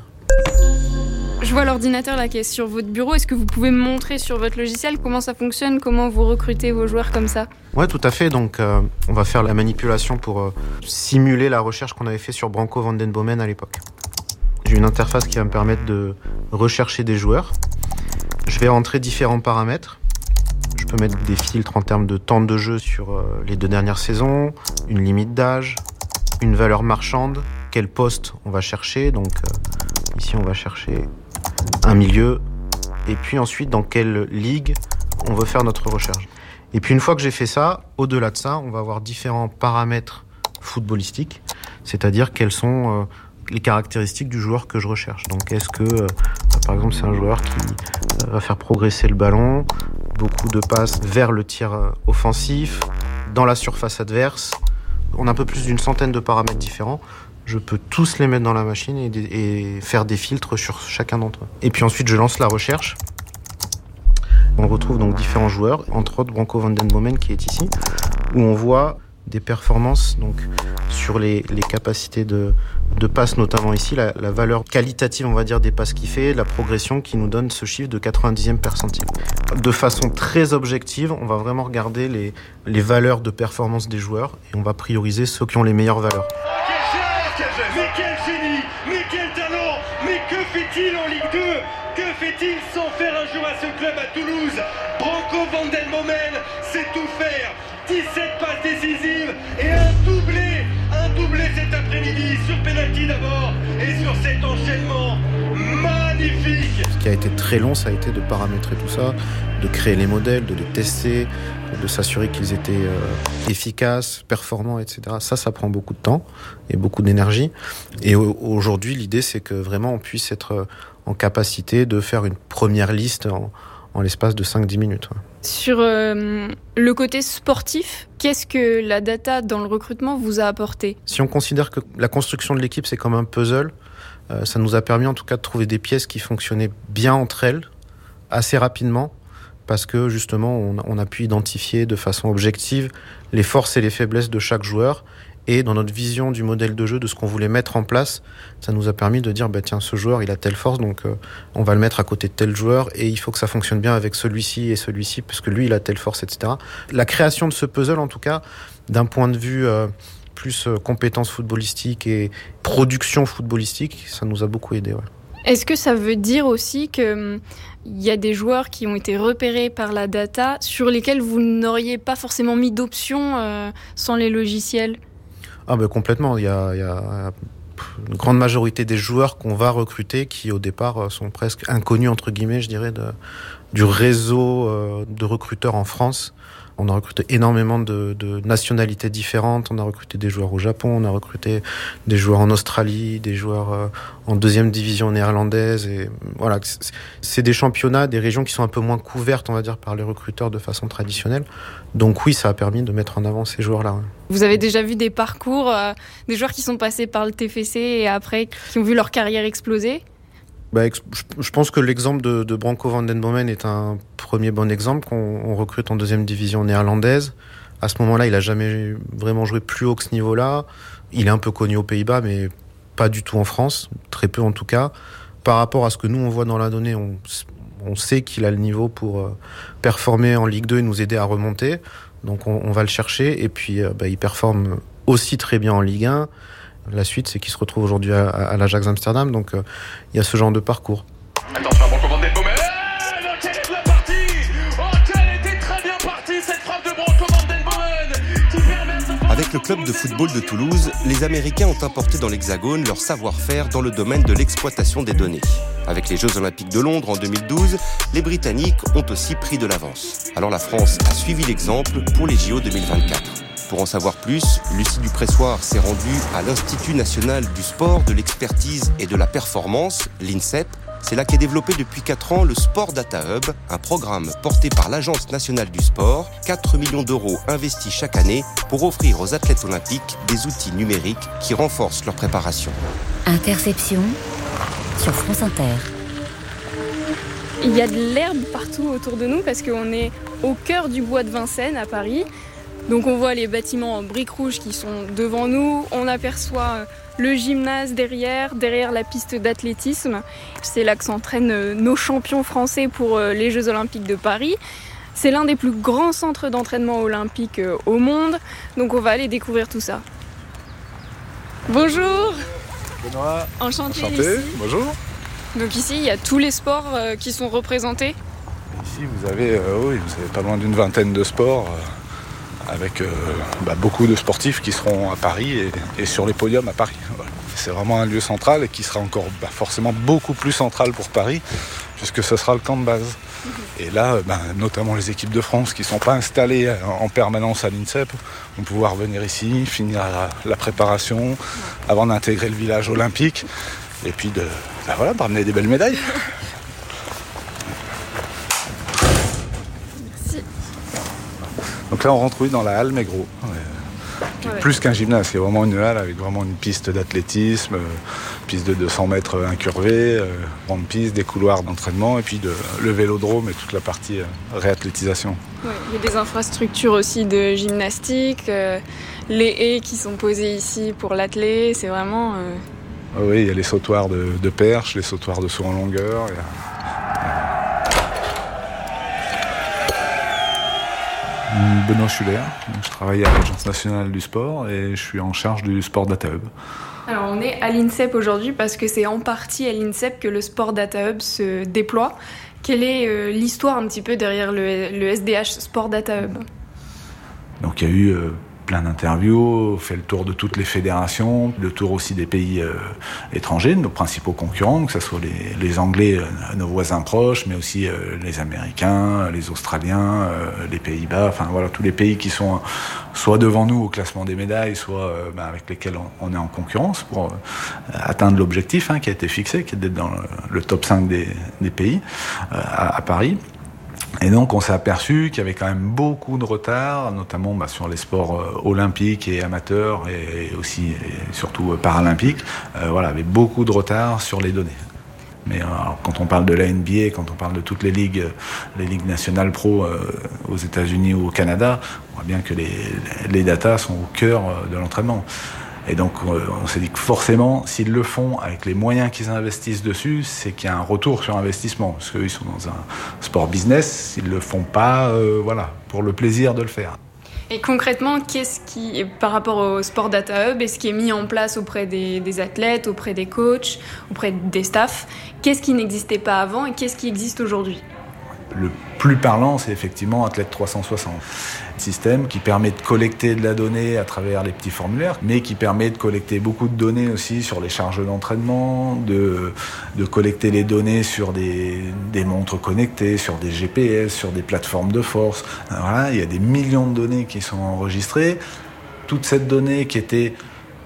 Je vois l'ordinateur là qui est sur votre bureau. Est-ce que vous pouvez me montrer sur votre logiciel comment ça fonctionne, comment vous recrutez vos joueurs comme ça ? Ouais, tout à fait. Donc, on va faire la manipulation pour simuler la recherche qu'on avait fait sur Branco van den Bomen à l'époque. J'ai une interface qui va me permettre de rechercher des joueurs. Je vais entrer différents paramètres. Je peux mettre des filtres en termes de temps de jeu sur les 2 dernières saisons, une limite d'âge, une valeur marchande, quel poste on va chercher. Donc, ici, on va chercher un milieu. Et puis ensuite, dans quelle ligue on veut faire notre recherche. Et puis une fois que j'ai fait ça, au-delà de ça, on va avoir différents paramètres footballistiques, c'est-à-dire quelles sont les caractéristiques du joueur que je recherche. Donc est-ce que, par exemple, c'est un joueur qui va faire progresser le ballon, beaucoup de passes vers le tir offensif, dans la surface adverse. On a un peu plus d'une centaine de paramètres différents. Je peux tous les mettre dans la machine et faire des filtres sur chacun d'entre eux. Et puis ensuite, je lance la recherche. On retrouve donc différents joueurs, entre autres Branco van den Bomen qui est ici, où on voit des performances donc sur les capacités de passes, notamment ici, la valeur qualitative, on va dire, des passes qu'il fait, la progression qui nous donne ce chiffre de 90e percentile. De façon très objective, on va vraiment regarder les valeurs de performance des joueurs et on va prioriser ceux qui ont les meilleures valeurs. Mais quel génie, mais quel talent, mais que fait-il en Ligue 2 ? Que fait-il sans faire un jour à ce club à Toulouse ? Branco van den Bomen sait tout faire. 17 passes décisives et un doublé cet après-midi sur penalty d'abord et sur cet enchaînement magnifique. Ce qui a été très long, ça a été de paramétrer tout ça, de créer les modèles, de les tester, de s'assurer qu'ils étaient efficaces, performants, etc. Ça prend beaucoup de temps et beaucoup d'énergie. Et aujourd'hui, l'idée, c'est que vraiment on puisse être en capacité de faire une première liste en l'espace de 5-10 minutes. Ouais. Sur le côté sportif, qu'est-ce que la data dans le recrutement vous a apporté ? Si on considère que la construction de l'équipe, c'est comme un puzzle, ça nous a permis en tout cas de trouver des pièces qui fonctionnaient bien entre elles, assez rapidement, parce que justement, on a pu identifier de façon objective les forces et les faiblesses de chaque joueur. Et dans notre vision du modèle de jeu, de ce qu'on voulait mettre en place, ça nous a permis de dire, tiens, ce joueur, il a telle force, donc on va le mettre à côté de tel joueur, et il faut que ça fonctionne bien avec celui-ci et celui-ci, parce que lui, il a telle force, etc. La création de ce puzzle, en tout cas, d'un point de vue plus compétences footballistiques et production footballistique, ça nous a beaucoup aidé. Ouais. Est-ce que ça veut dire aussi qu'il y a des joueurs qui ont été repérés par la data sur lesquels vous n'auriez pas forcément mis d'options sans les logiciels ? Complètement. Il y a une grande majorité des joueurs qu'on va recruter qui, au départ, sont presque inconnus, entre guillemets, je dirais, du réseau de recruteurs en France. On a recruté énormément de nationalités différentes. On a recruté des joueurs au Japon, on a recruté des joueurs en Australie, des joueurs en 2e division néerlandaise. Et voilà, c'est des championnats, des régions qui sont un peu moins couvertes, on va dire, par les recruteurs de façon traditionnelle. Donc oui, ça a permis de mettre en avant ces joueurs-là. Ouais. Vous avez déjà vu des parcours, des joueurs qui sont passés par le TFC et après qui ont vu leur carrière exploser ? Je pense que l'exemple de Branco van den Bomen est un premier bon exemple qu'on recrute en 2e division néerlandaise À ce moment-là, il a jamais vraiment joué plus haut que ce niveau-là. Il est un peu connu aux Pays-Bas, mais pas du tout en France, très peu en tout cas. Par rapport à ce que nous on voit dans la donnée, on sait qu'il a le niveau pour performer en Ligue 2 et nous aider à remonter. Donc on va le chercher et puis il performe aussi très bien en Ligue 1. La suite, c'est qu'il se retrouve aujourd'hui à l'Ajax Amsterdam. Donc il y a ce genre de parcours. Attention à Branco Van Den Bomen. Quelle est la partie? Oh, quelle était très bien partie cette frappe de Branco Van Den Bomen qui permet... Avec le club de football de Toulouse, les Américains ont importé dans l'Hexagone leur savoir-faire dans le domaine de l'exploitation des données. Avec les Jeux Olympiques de Londres en 2012, les Britanniques ont aussi pris de l'avance. Alors la France a suivi l'exemple pour les JO 2024. Pour en savoir plus, Lucie Dupressoir s'est rendue à l'Institut national du sport, de l'expertise et de la performance, l'INSEP. C'est là qu'est développé depuis 4 ans le Sport Data Hub, un programme porté par l'Agence nationale du sport, 4 millions d'euros investis chaque année pour offrir aux athlètes olympiques des outils numériques qui renforcent leur préparation. Interception sur France Inter. Il y a de l'herbe partout autour de nous parce qu'on est au cœur du bois de Vincennes à Paris. Donc on voit les bâtiments en briques rouges qui sont devant nous, on aperçoit le gymnase derrière la piste d'athlétisme. C'est là que s'entraînent nos champions français pour les Jeux Olympiques de Paris. C'est l'un des plus grands centres d'entraînement olympique au monde, donc on va aller découvrir tout ça. Bonjour. Benoît. Enchanté. Bonjour. Donc ici, il y a tous les sports qui sont représentés. Ici, vous avez pas loin d'une vingtaine de sports. Avec beaucoup de sportifs qui seront à Paris et sur les podiums à Paris. Voilà. C'est vraiment un lieu central et qui sera encore forcément beaucoup plus central pour Paris, puisque ce sera le camp de base. Et là, notamment les équipes de France qui ne sont pas installées en permanence à l'INSEP vont pouvoir venir ici, finir la préparation avant d'intégrer le village olympique et puis de ramener des belles médailles. Donc là, on rentre dans la halle Maigreau. Plus qu'un gymnase, c'est vraiment une halle avec vraiment une piste d'athlétisme, piste de 200 mètres incurvée, grande piste, des couloirs d'entraînement et puis le vélodrome et toute la partie réathlétisation. Ouais, il y a des infrastructures aussi de gymnastique, les haies qui sont posées ici pour l'athlé, c'est vraiment... Oui, il y a les sautoirs de perche, les sautoirs de saut en longueur. Benoît Schuller, je travaille à l'Agence nationale du sport et je suis en charge du Sport Data Hub. Alors on est à l'INSEP aujourd'hui parce que c'est en partie à l'INSEP que le Sport Data Hub se déploie. Quelle est l'histoire un petit peu derrière le SDH Sport Data Hub? Donc il y a eu plein d'interviews, fait le tour de toutes les fédérations, le tour aussi des pays étrangers, nos principaux concurrents, que ce soit les Anglais, nos voisins proches, mais aussi les Américains, les Australiens, les Pays-Bas, enfin voilà, tous les pays qui sont soit devant nous au classement des médailles, soit avec lesquels on est en concurrence pour atteindre l'objectif qui a été fixé, qui est d'être dans le top 5 des pays à Paris. Et donc on s'est aperçu qu'il y avait quand même beaucoup de retard, notamment sur les sports olympiques et amateurs et aussi et surtout paralympiques. Il y avait beaucoup de retard sur les données. Mais quand on parle de la NBA, quand on parle de toutes les ligues nationales pro aux États-Unis ou au Canada, on voit bien que les datas sont au cœur de l'entraînement. Et donc on s'est dit que forcément, s'ils le font avec les moyens qu'ils investissent dessus, c'est qu'il y a un retour sur investissement. Parce qu'eux, ils sont dans un sport business, ils le font pas pour le plaisir de le faire. Et concrètement, qu'est-ce qui, par rapport au Sport Data Hub, est-ce qui est mis en place auprès des athlètes, auprès des coachs, auprès des staffs? Qu'est-ce qui n'existait pas avant et qu'est-ce qui existe aujourd'hui? Le plus parlant, c'est effectivement Athlète 360. Système qui permet de collecter de la donnée à travers les petits formulaires, mais qui permet de collecter beaucoup de données aussi sur les charges d'entraînement, de collecter les données sur des montres connectées, sur des GPS, sur des plateformes de force. Voilà, il y a des millions de données qui sont enregistrées. Toute cette donnée qui était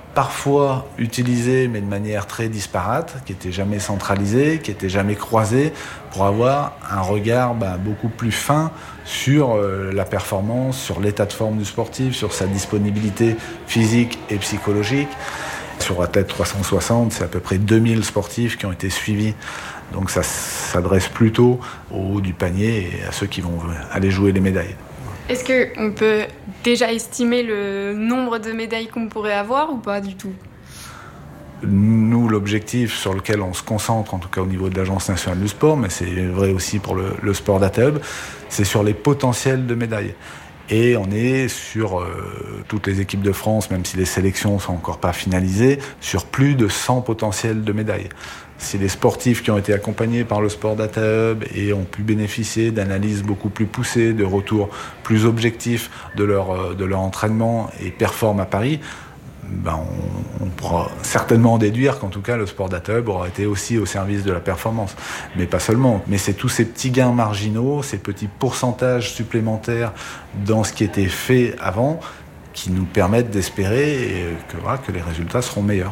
parfois utilisée, mais de manière très disparate, qui n'était jamais centralisée, qui n'était jamais croisée, pour avoir un regard beaucoup plus fin sur la performance, sur l'état de forme du sportif, sur sa disponibilité physique et psychologique. Sur Athlète 360, c'est à peu près 2000 sportifs qui ont été suivis. Donc ça s'adresse plutôt au haut du panier et à ceux qui vont aller jouer les médailles. Est-ce qu'on peut déjà estimer le nombre de médailles qu'on pourrait avoir ou pas du tout ? Nous, l'objectif sur lequel on se concentre, en tout cas au niveau de l'Agence nationale du sport, mais c'est vrai aussi pour le Sport Data Hub, c'est sur les potentiels de médailles. Et on est sur toutes les équipes de France, même si les sélections sont encore pas finalisées, sur plus de 100 potentiels de médailles. C'est des sportifs qui ont été accompagnés par le Sport Data Hub et ont pu bénéficier d'analyses beaucoup plus poussées, de retours plus objectifs de leur entraînement et performent à Paris. On pourra certainement en déduire qu'en tout cas le Sport Data Hub aura été aussi au service de la performance, mais pas seulement. Mais c'est tous ces petits gains marginaux, ces petits pourcentages supplémentaires dans ce qui était fait avant qui nous permettent d'espérer que les résultats seront meilleurs.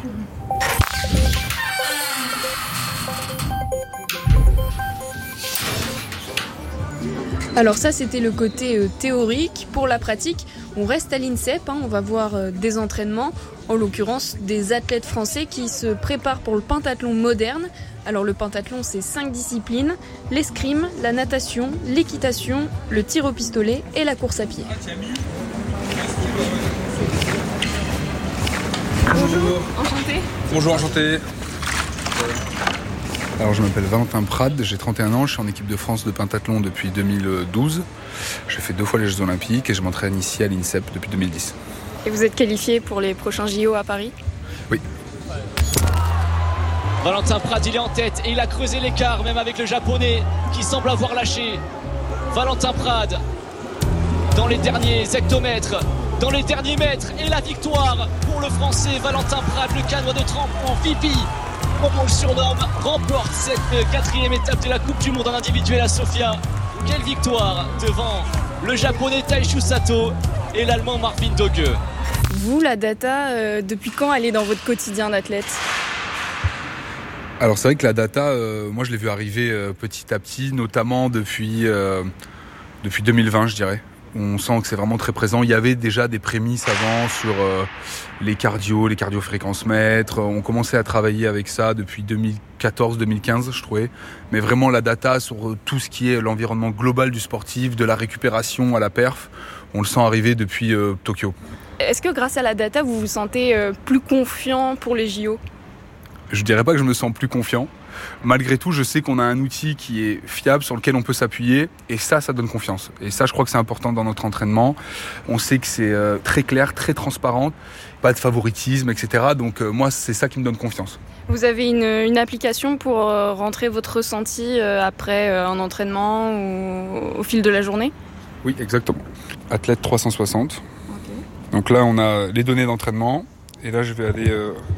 Alors ça, c'était le côté théorique. Pour la pratique, on reste à l'INSEP, on va voir des entraînements, en l'occurrence des athlètes français qui se préparent pour le pentathlon moderne. Alors le pentathlon, c'est 5 disciplines, l'escrime, la natation, l'équitation, le tir au pistolet et la course à pied. Bonjour, enchanté. Bonjour, enchanté. Alors je m'appelle Valentin Prade, j'ai 31 ans, je suis en équipe de France de pentathlon depuis 2012. J'ai fait 2 fois les Jeux Olympiques et je m'entraîne ici à l'INSEP depuis 2010. Et vous êtes qualifié pour les prochains JO à Paris ? Oui. Valentin Prade, il est en tête et il a creusé l'écart, même avec le japonais qui semble avoir lâché. Valentin Prade, dans les derniers hectomètres, dans les derniers mètres, et la victoire pour le français Valentin Prade, le cadre de trempe en VP. Comme on le surnomme, remporte cette 4e étape de la Coupe du Monde en individuel à Sofia. Quelle victoire devant le japonais Taishu Sato et l'allemand Marvin Doge. Vous, la data, depuis quand elle est dans votre quotidien d'athlète ? Alors c'est vrai que la data, moi je l'ai vu arriver petit à petit, notamment depuis 2020 je dirais. On sent que c'est vraiment très présent. Il y avait déjà des prémices avant sur les cardiofréquences mètres. On commençait à travailler avec ça depuis 2014-2015, je trouvais. Mais vraiment la data sur tout ce qui est l'environnement global du sportif, de la récupération à la perf, on le sent arriver depuis Tokyo. Est-ce que grâce à la data, vous vous sentez plus confiant pour les JO ? Je dirais pas que je me sens plus confiant. Malgré tout, je sais qu'on a un outil qui est fiable, sur lequel on peut s'appuyer, et ça donne confiance. Et ça, je crois que c'est important dans notre entraînement. On sait que c'est très clair, très transparent, pas de favoritisme, etc. Donc moi, c'est ça qui me donne confiance. Vous avez une application pour rentrer votre ressenti après un entraînement ou au fil de la journée ? Oui, exactement. Athlète 360. Okay. Donc là, on a les données d'entraînement, et là, je vais aller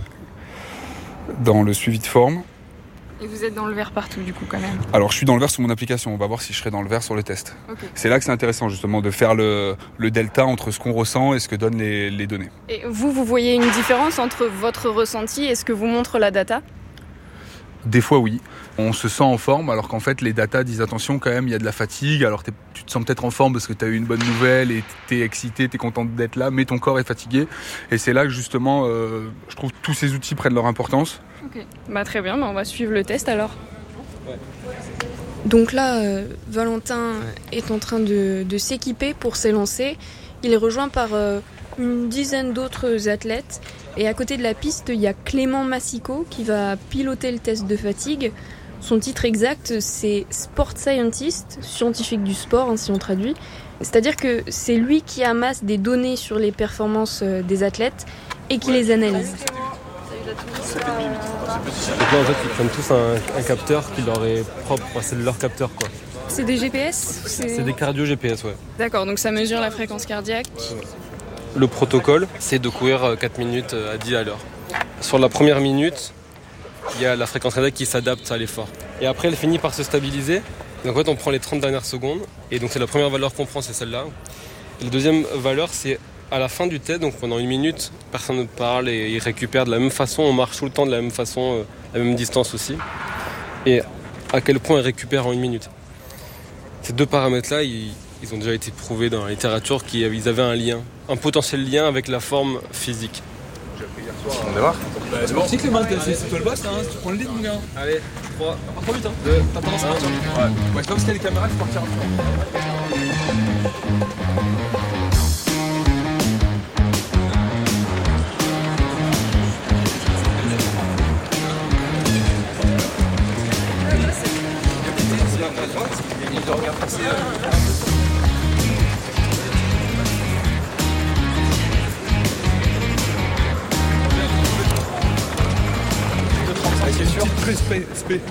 dans le suivi de forme. Et vous êtes dans le vert partout du coup quand même ? Alors je suis dans le vert sur mon application, on va voir si je serai dans le vert sur le test. Okay. C'est là que c'est intéressant justement de faire le delta entre ce qu'on ressent et ce que donnent les données. Et vous voyez une différence entre votre ressenti et ce que vous montre la data ? Des fois oui, on se sent en forme alors qu'en fait les data disent attention quand même il y a de la fatigue, alors tu te sens peut-être en forme parce que tu as eu une bonne nouvelle et t'es excité, t'es content d'être là, mais ton corps est fatigué et c'est là que justement je trouve tous ces outils prennent leur importance. Ok, très bien, on va suivre le test alors. Ouais. Donc là, Valentin est en train de s'équiper pour s'élancer. Il est rejoint par une dizaine d'autres athlètes. Et à côté de la piste, il y a Clément Massico qui va piloter le test de fatigue. Son titre exact, c'est Sport Scientist, scientifique du sport, si on traduit. C'est-à-dire que c'est lui qui amasse des données sur les performances des athlètes et qui les analyse. Donc là, en fait, ils prennent tous un capteur qui leur est propre, c'est leur capteur, quoi. C'est des GPS ? C'est des cardio GPS, ouais. D'accord, donc ça mesure la fréquence cardiaque. Le protocole, c'est de courir 4 minutes à 10 à l'heure. Sur la première minute, il y a la fréquence cardiaque qui s'adapte à l'effort. Et après, elle finit par se stabiliser. Donc en fait, on prend les 30 dernières secondes. Et donc c'est la première valeur qu'on prend, c'est celle-là. Et la deuxième valeur, c'est à la fin du test, donc pendant 1 minute, personne ne parle et il récupère de la même façon, on marche tout le temps de la même façon, la même distance aussi. Et à quel point il récupère en 1 minute. Ces 2 paramètres-là, ils ont déjà été prouvés dans la littérature qu'ils avaient un lien, un potentiel lien avec la forme physique. On démarre. C'est bon. Tu sais Clément, c'est toi le boss, hein, tu prends le lead mon gars. Allez, 3 vite hein. 2, t'as tendance à partir. Ouais, c'est pas parce qu'il y a les caméras qu'il faut partir C'est sûr. Une petite spé. ouais.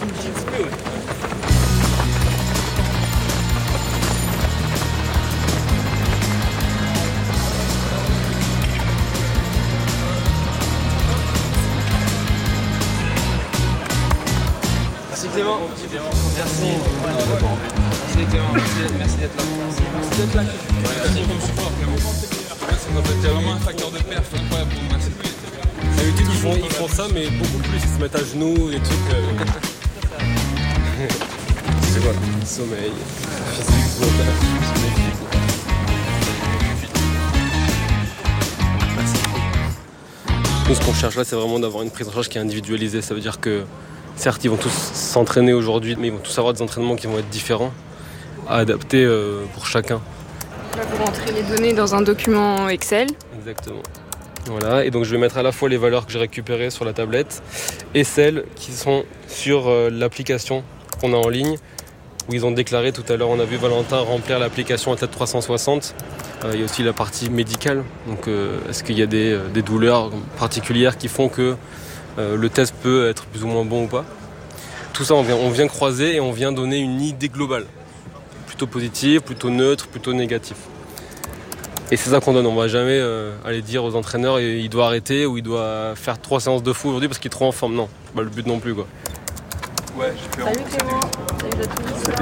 Merci Clément. Merci. Merci Clément. Merci d'être là. Merci d'être là. Merci comme support Clément. C'est vraiment un facteur de perf incroyable pour le match. D'habitude ils font ça mais beaucoup plus, ils se mettent à genoux, des trucs. C'est quoi? Sommeil, physique, mental, Nous ce qu'on cherche là c'est vraiment d'avoir une prise en charge qui est individualisée. Ça veut dire que certes ils vont tous s'entraîner aujourd'hui mais ils vont tous avoir des entraînements qui vont être différents, à adapter pour chacun. Là vous rentrez les données dans un document Excel. Exactement. Voilà, et donc je vais mettre à la fois les valeurs que j'ai récupérées sur la tablette et celles qui sont sur l'application qu'on a en ligne, où ils ont déclaré tout à l'heure, on a vu Valentin remplir l'application Athlète 360. Il y a aussi la partie médicale, donc est-ce qu'il y a des douleurs particulières qui font que le test peut être plus ou moins bon ou pas. Tout ça on vient croiser et on vient donner une idée globale, plutôt positive, plutôt neutre, plutôt négative. Et c'est ça qu'on donne, on va jamais aller dire aux entraîneurs il doit arrêter ou il doit faire 3 séances de fou aujourd'hui parce qu'il est trop en forme. Non, c'est pas le but non plus quoi. Ouais, j'ai fait. Salut Clément, salut à tous.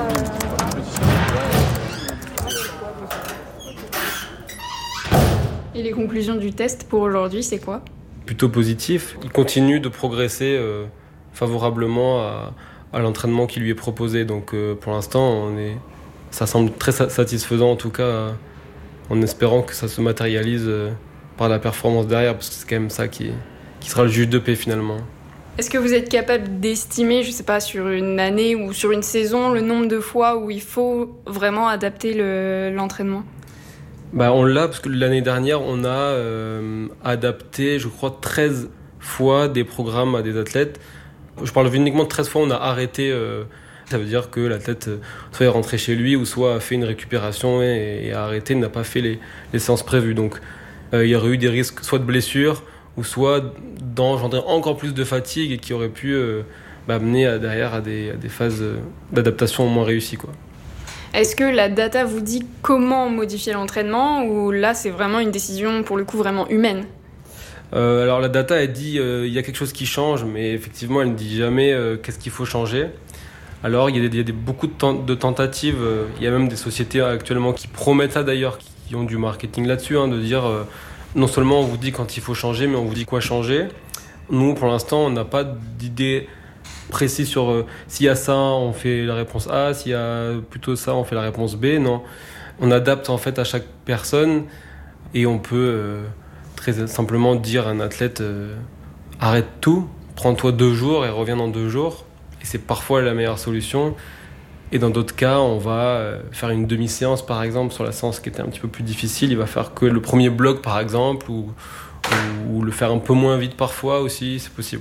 Et les conclusions du test pour aujourd'hui, c'est quoi? Plutôt positif. Il continue de progresser favorablement à l'entraînement qui lui est proposé. Donc pour l'instant, ça semble très satisfaisant en tout cas. En espérant que ça se matérialise par la performance derrière, parce que c'est quand même ça qui sera le juge de paix finalement. Est-ce que vous êtes capable d'estimer, je sais pas, sur une année ou sur une saison, le nombre de fois où il faut vraiment adapter l'entraînement? On l'a, parce que l'année dernière, on a adapté, je crois, 13 fois des programmes à des athlètes. Je parle uniquement de 13 fois, on a arrêté... Ça veut dire que l'athlète soit est rentré chez lui ou soit a fait une récupération et a arrêté, n'a pas fait les séances prévues. Donc il y aurait eu des risques soit de blessures ou soit d'engendrer encore plus de fatigue et qui aurait pu amener derrière à des phases d'adaptation moins réussies, quoi. Est-ce que la data vous dit comment modifier l'entraînement ou là c'est vraiment une décision pour le coup vraiment humaine? Alors la data elle dit il y a quelque chose qui change, mais effectivement elle ne dit jamais qu'est-ce qu'il faut changer. Alors il y a beaucoup de tentatives, il y a même des sociétés actuellement qui promettent ça d'ailleurs, qui ont du marketing là-dessus, de dire non seulement on vous dit quand il faut changer, mais on vous dit quoi changer. Nous pour l'instant on n'a pas d'idée précise sur s'il y a ça on fait la réponse A, s'il y a plutôt ça on fait la réponse B, non. On adapte en fait à chaque personne et on peut très simplement dire à un athlète arrête tout, prends-toi 2 jours et reviens dans 2 jours. Et c'est parfois la meilleure solution. Et dans d'autres cas, on va faire une demi-séance, par exemple, sur la séance qui était un petit peu plus difficile. Il va faire que le premier bloc, par exemple, ou le faire un peu moins vite parfois aussi, c'est possible.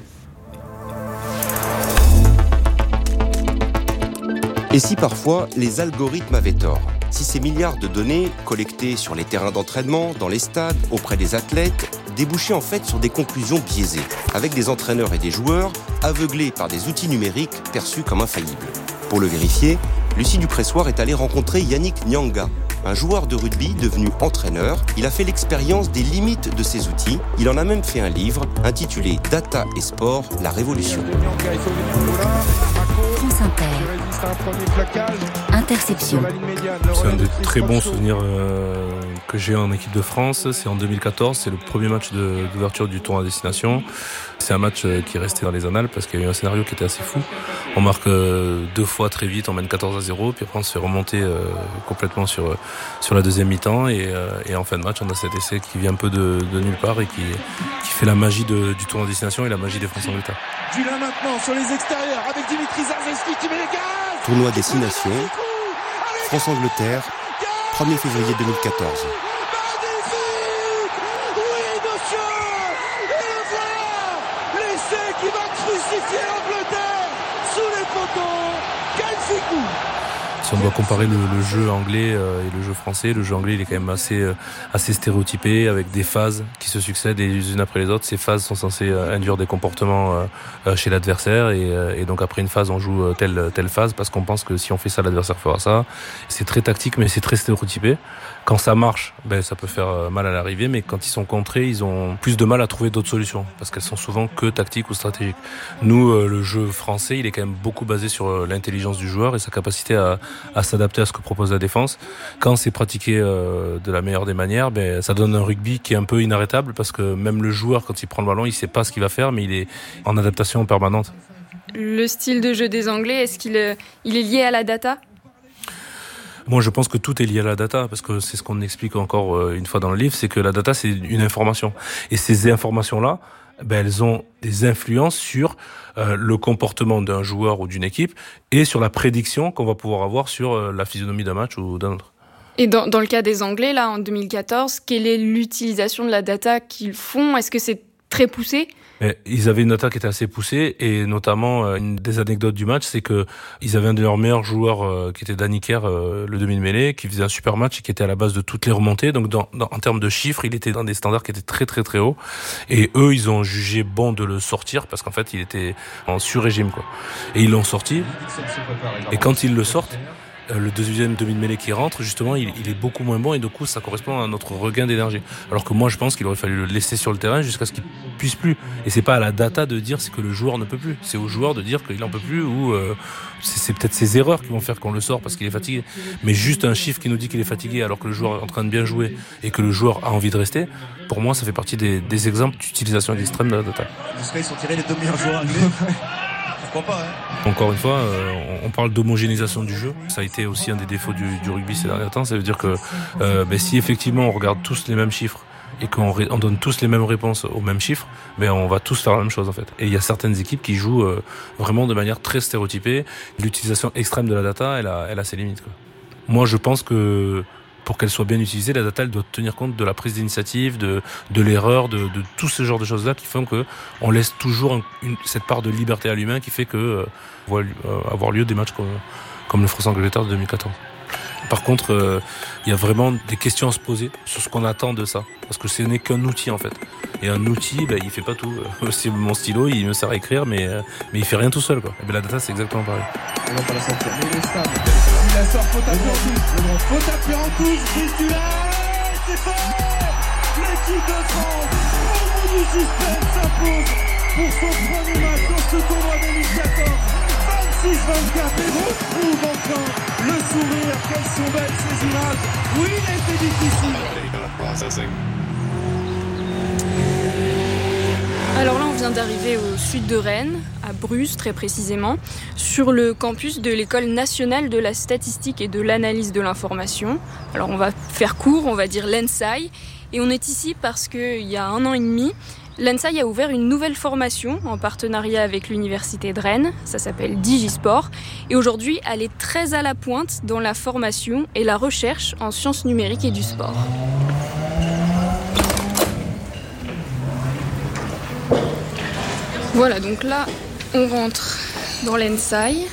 Et si parfois les algorithmes avaient tort? Si ces milliards de données collectées sur les terrains d'entraînement, dans les stades, auprès des athlètes, débouchaient en fait sur des conclusions biaisées, avec des entraîneurs et des joueurs aveuglés par des outils numériques perçus comme infaillibles. Pour le vérifier, Lucie Dupressoir est allée rencontrer Yannick Nyanga, un joueur de rugby devenu entraîneur. Il a fait l'expérience des limites de ces outils. Il en a même fait un livre intitulé « Data et sport, la révolution ». France Inter. Interception. C'est un des très bons souvenirs que j'ai en équipe de France. C'est en 2014, c'est le premier match d'ouverture du tournoi à destination. C'est un match qui est resté dans les annales parce qu'il y a eu un scénario qui était assez fou. On marque 2 fois très vite, on mène 14-0, puis après on se fait remonter complètement sur la deuxième mi-temps et en fin de match on a cet essai qui vient un peu de nulle part et qui fait la magie du tournoi destination et la magie des France-Angleterre. Julien maintenant sur les extérieurs avec Dimitri Zarzewski qui met les gaz. Tournoi destination, France-Angleterre, 1er février 2014. Si on doit comparer le jeu anglais et le jeu français, le jeu anglais il est quand même assez stéréotypé, avec des phases qui se succèdent les unes après les autres. Ces phases sont censées induire des comportements chez l'adversaire et donc après une phase on joue telle phase parce qu'on pense que si on fait ça l'adversaire fera ça. C'est très tactique mais c'est très stéréotypé. Quand ça marche, ça peut faire mal à l'arrivée, mais quand ils sont contrés, ils ont plus de mal à trouver d'autres solutions parce qu'elles sont souvent que tactiques ou stratégiques. Nous, le jeu français, il est quand même beaucoup basé sur l'intelligence du joueur et sa capacité à s'adapter à ce que propose la défense. Quand c'est pratiqué de la meilleure des manières, ça donne un rugby qui est un peu inarrêtable parce que même le joueur, quand il prend le ballon, il sait pas ce qu'il va faire, mais il est en adaptation permanente. Le style de jeu des Anglais, est-ce qu'il est lié à la data ? Moi, je pense que tout est lié à la data, parce que c'est ce qu'on explique encore une fois dans le livre, c'est que la data, c'est une information. Et ces informations-là, elles ont des influences sur le comportement d'un joueur ou d'une équipe et sur la prédiction qu'on va pouvoir avoir sur la physionomie d'un match ou d'un autre. Et dans le cas des Anglais, là, en 2014, quelle est l'utilisation de la data qu'ils font ? Est-ce que c'est très poussé ? Ils avaient une attaque qui était assez poussée et notamment une des anecdotes du match, c'est que ils avaient un de leurs meilleurs joueurs qui était Danny Kerr, le demi-mêlée, qui faisait un super match et qui était à la base de toutes les remontées. Donc en termes de chiffres, il était dans des standards qui étaient très très très hauts. Et eux, ils ont jugé bon de le sortir parce qu'en fait, il était en sur-régime quoi. Et ils l'ont sorti. Et quand ils le sortent, le deuxième demi-mêlée qui rentre, justement, il est beaucoup moins bon et du coup, ça correspond à notre regain d'énergie. Alors que moi, je pense qu'il aurait fallu le laisser sur le terrain jusqu'à ce qu'il puisse plus. Et c'est pas à la data de dire c'est que le joueur ne peut plus. C'est au joueur de dire qu'il en peut plus ou c'est peut-être ses erreurs qui vont faire qu'on le sort parce qu'il est fatigué. Mais juste un chiffre qui nous dit qu'il est fatigué alors que le joueur est en train de bien jouer et que le joueur a envie de rester, pour moi, ça fait partie des exemples d'utilisation extrême de la data. Ils sont tirés les deux meilleurs joueurs anglais. Pas, hein. Encore une fois, on parle d'homogénéisation du jeu. Ça a été aussi un des défauts du rugby ces derniers temps. Ça veut dire que si effectivement on regarde tous les mêmes chiffres et qu'on donne tous les mêmes réponses aux mêmes chiffres, on va tous faire la même chose en fait. Et il y a certaines équipes qui jouent vraiment de manière très stéréotypée. L'utilisation extrême de la data, elle a ses limites quoi. Moi, je pense que pour qu'elle soit bien utilisée, la data, elle doit tenir compte de la prise d'initiative, de l'erreur, de tout ce genre de choses-là qui font que on laisse toujours cette part de liberté à l'humain qui fait que va avoir lieu des matchs comme le France-Angleterre de 2014. Par contre, il y a vraiment des questions à se poser sur ce qu'on attend de ça. Parce que ce n'est qu'un outil, en fait. Et un outil, il fait pas tout. C'est mon stylo, il me sert à écrire, mais il fait rien tout seul, quoi. Et la data, c'est exactement pareil. On va pas la sortir. Mais le stade, il la sort, faute à pied en touche, Bristula, c'est fait! L'équipe de France, au bout du suspense, s'impose pour son premier match dans ce tournoi 2014. 26-24 et retrouve enfin le sourire. Quelles sont belles ces images. Oui, il a été difficile. Alors là, on vient d'arriver au sud de Rennes, à Bruce très précisément, sur le campus de l'École nationale de la statistique et de l'analyse de l'information. Alors on va faire court, on va dire l'ENSAI. Et on est ici parce qu'il y a 1 an et demi, l'ENSAI a ouvert une nouvelle formation en partenariat avec l'Université de Rennes. Ça s'appelle Digisport. Et aujourd'hui, elle est très à la pointe dans la formation et la recherche en sciences numériques et du sport. Voilà, donc là, on rentre dans l'ENSAI.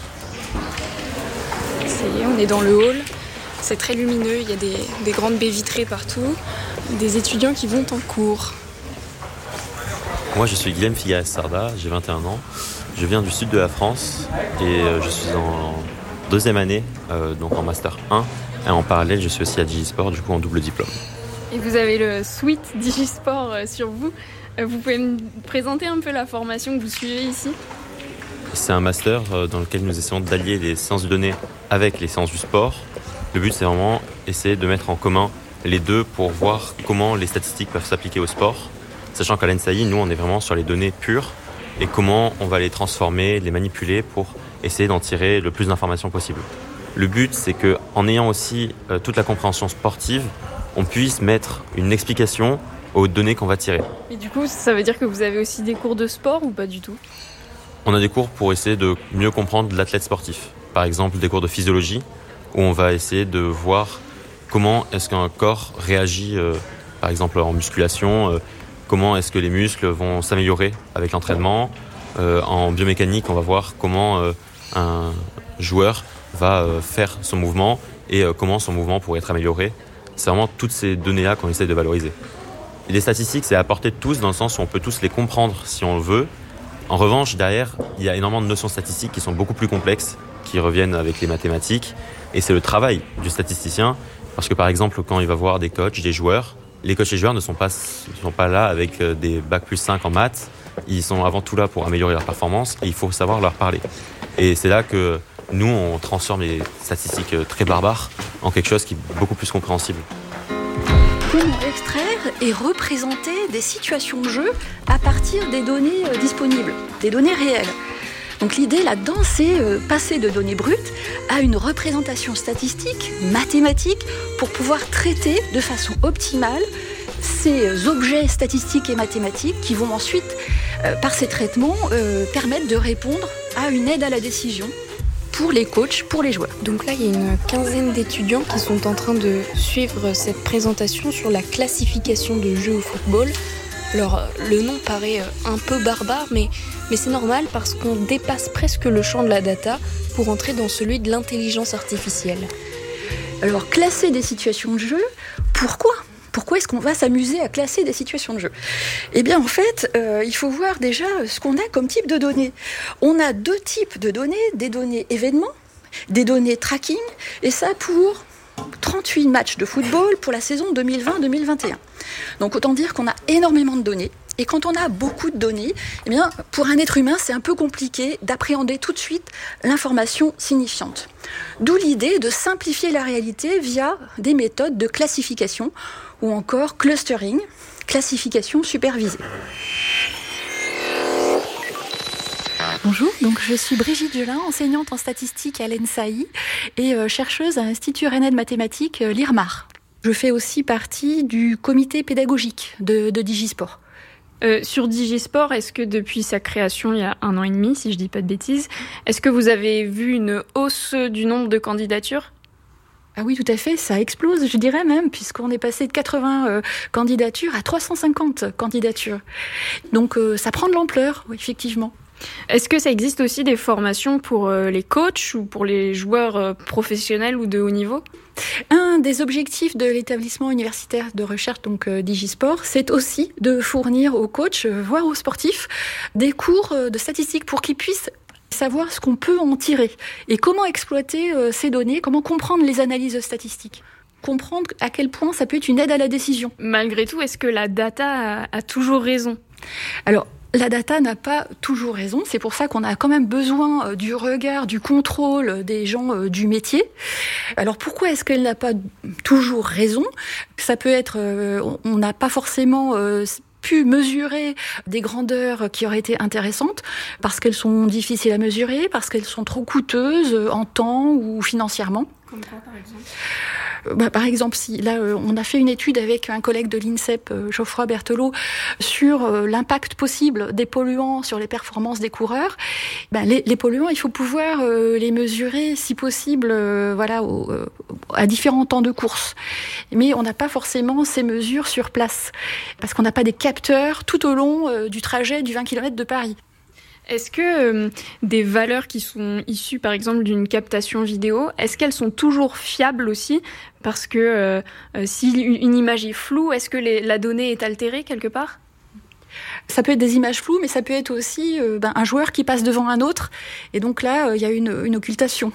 Ça y est, on est dans le hall. C'est très lumineux, il y a des grandes baies vitrées partout. Des étudiants qui vont en cours. Moi, je suis Guillaume Figueres-Sarda, j'ai 21 ans. Je viens du sud de la France et je suis en 2e année, donc en Master 1. Et en parallèle, je suis aussi à Digisport, du coup en double diplôme. Et vous avez le suite Digisport sur vous. Vous pouvez me présenter un peu la formation que vous suivez ici ? C'est un master dans lequel nous essayons d'allier les sciences de données avec les sciences du sport. Le but, c'est vraiment essayer de mettre en commun les deux pour voir comment les statistiques peuvent s'appliquer au sport. Sachant qu'à l'ENSAI, nous, on est vraiment sur les données pures et comment on va les transformer, les manipuler pour essayer d'en tirer le plus d'informations possible. Le but, c'est qu'en ayant aussi toute la compréhension sportive, on puisse mettre une explication aux données qu'on va tirer. Et du coup, ça veut dire que vous avez aussi des cours de sport ou pas du tout ? On a des cours pour essayer de mieux comprendre l'athlète sportif. Par exemple, des cours de physiologie où on va essayer de voir comment est-ce qu'un corps réagit, par exemple en musculation, comment est-ce que les muscles vont s'améliorer avec l'entraînement. En biomécanique, on va voir comment un joueur va faire son mouvement et comment son mouvement pourrait être amélioré. C'est vraiment toutes ces données-là qu'on essaie de valoriser. Et les statistiques, c'est à portée de tous dans le sens où on peut tous les comprendre si on le veut. En revanche, derrière, il y a énormément de notions statistiques qui sont beaucoup plus complexes, qui reviennent avec les mathématiques. Et c'est le travail du statisticien, parce que par exemple, quand il va voir des coachs, des joueurs, les coachs et les joueurs ne sont pas là avec des bac plus 5 en maths. Ils sont avant tout là pour améliorer leur performance et il faut savoir leur parler. Et c'est là que nous, on transforme les statistiques très barbares en quelque chose qui est beaucoup plus compréhensible. Comment extraire et représenter des situations de jeu à partir des données disponibles, des données réelles. Donc l'idée là-dedans, c'est passer de données brutes à une représentation statistique, mathématique, pour pouvoir traiter de façon optimale ces objets statistiques et mathématiques qui vont ensuite, par ces traitements, permettre de répondre à une aide à la décision pour les coachs, pour les joueurs. Donc là, il y a une quinzaine d'étudiants qui sont en train de suivre cette présentation sur la classification de jeux au football. Alors, le nom paraît un peu barbare, mais c'est normal parce qu'on dépasse presque le champ de la data pour entrer dans celui de l'intelligence artificielle. Alors, classer des situations de jeu, pourquoi ? Pourquoi est-ce qu'on va s'amuser à classer des situations de jeu ? Eh bien, en fait, il faut voir déjà ce qu'on a comme type de données. On a deux types de données, des données événements, des données tracking, et ça pour 38 matchs de football pour la saison 2020-2021. Donc, autant dire qu'on a énormément de données. Et quand on a beaucoup de données, eh bien, pour un être humain, c'est un peu compliqué d'appréhender tout de suite l'information signifiante. D'où l'idée de simplifier la réalité via des méthodes de classification ou encore clustering, classification supervisée. Bonjour, donc je suis Brigitte Gelin, enseignante en statistique à l'ENSAI et chercheuse à l'Institut Rennais de mathématiques, l'IRMAR. Je fais aussi partie du comité pédagogique de Digisport. Sur Digisport, est-ce que depuis sa création il y a 1 an et demi, si je dis pas de bêtises, est-ce que vous avez vu une hausse du nombre de candidatures ? Ah oui, tout à fait, ça explose, je dirais même, puisqu'on est passé de 80 candidatures à 350 candidatures. Donc ça prend de l'ampleur, oui, effectivement. Est-ce que ça existe aussi des formations pour les coachs ou pour les joueurs professionnels ou de haut niveau ? Un des objectifs de l'établissement universitaire de recherche, donc Digisport, c'est aussi de fournir aux coachs, voire aux sportifs, des cours de statistiques pour qu'ils puissent savoir ce qu'on peut en tirer et comment exploiter ces données, comment comprendre les analyses statistiques. Comprendre à quel point ça peut être une aide à la décision. Malgré tout, est-ce que la data a toujours raison ? Alors, la data n'a pas toujours raison, c'est pour ça qu'on a quand même besoin du regard, du contrôle des gens du métier. Alors pourquoi est-ce qu'elle n'a pas toujours raison ? Ça peut être, on n'a pas forcément pu mesurer des grandeurs qui auraient été intéressantes parce qu'elles sont difficiles à mesurer, parce qu'elles sont trop coûteuses en temps ou financièrement. Comme quoi, par exemple ? Par exemple, on a fait une étude avec un collègue de l'INSEP, Geoffroy Berthelot, sur l'impact possible des polluants sur les performances des coureurs. Les polluants, il faut pouvoir les mesurer, si possible, à différents temps de course. Mais on n'a pas forcément ces mesures sur place, parce qu'on n'a pas des capteurs tout au long du trajet du 20 km de Paris. Est-ce que des valeurs qui sont issues, par exemple, d'une captation vidéo, est-ce qu'elles sont toujours fiables aussi ? Parce que si une image est floue, est-ce que la donnée est altérée quelque part ? Ça peut être des images floues, mais ça peut être aussi un joueur qui passe devant un autre. Et donc là, il y a une occultation.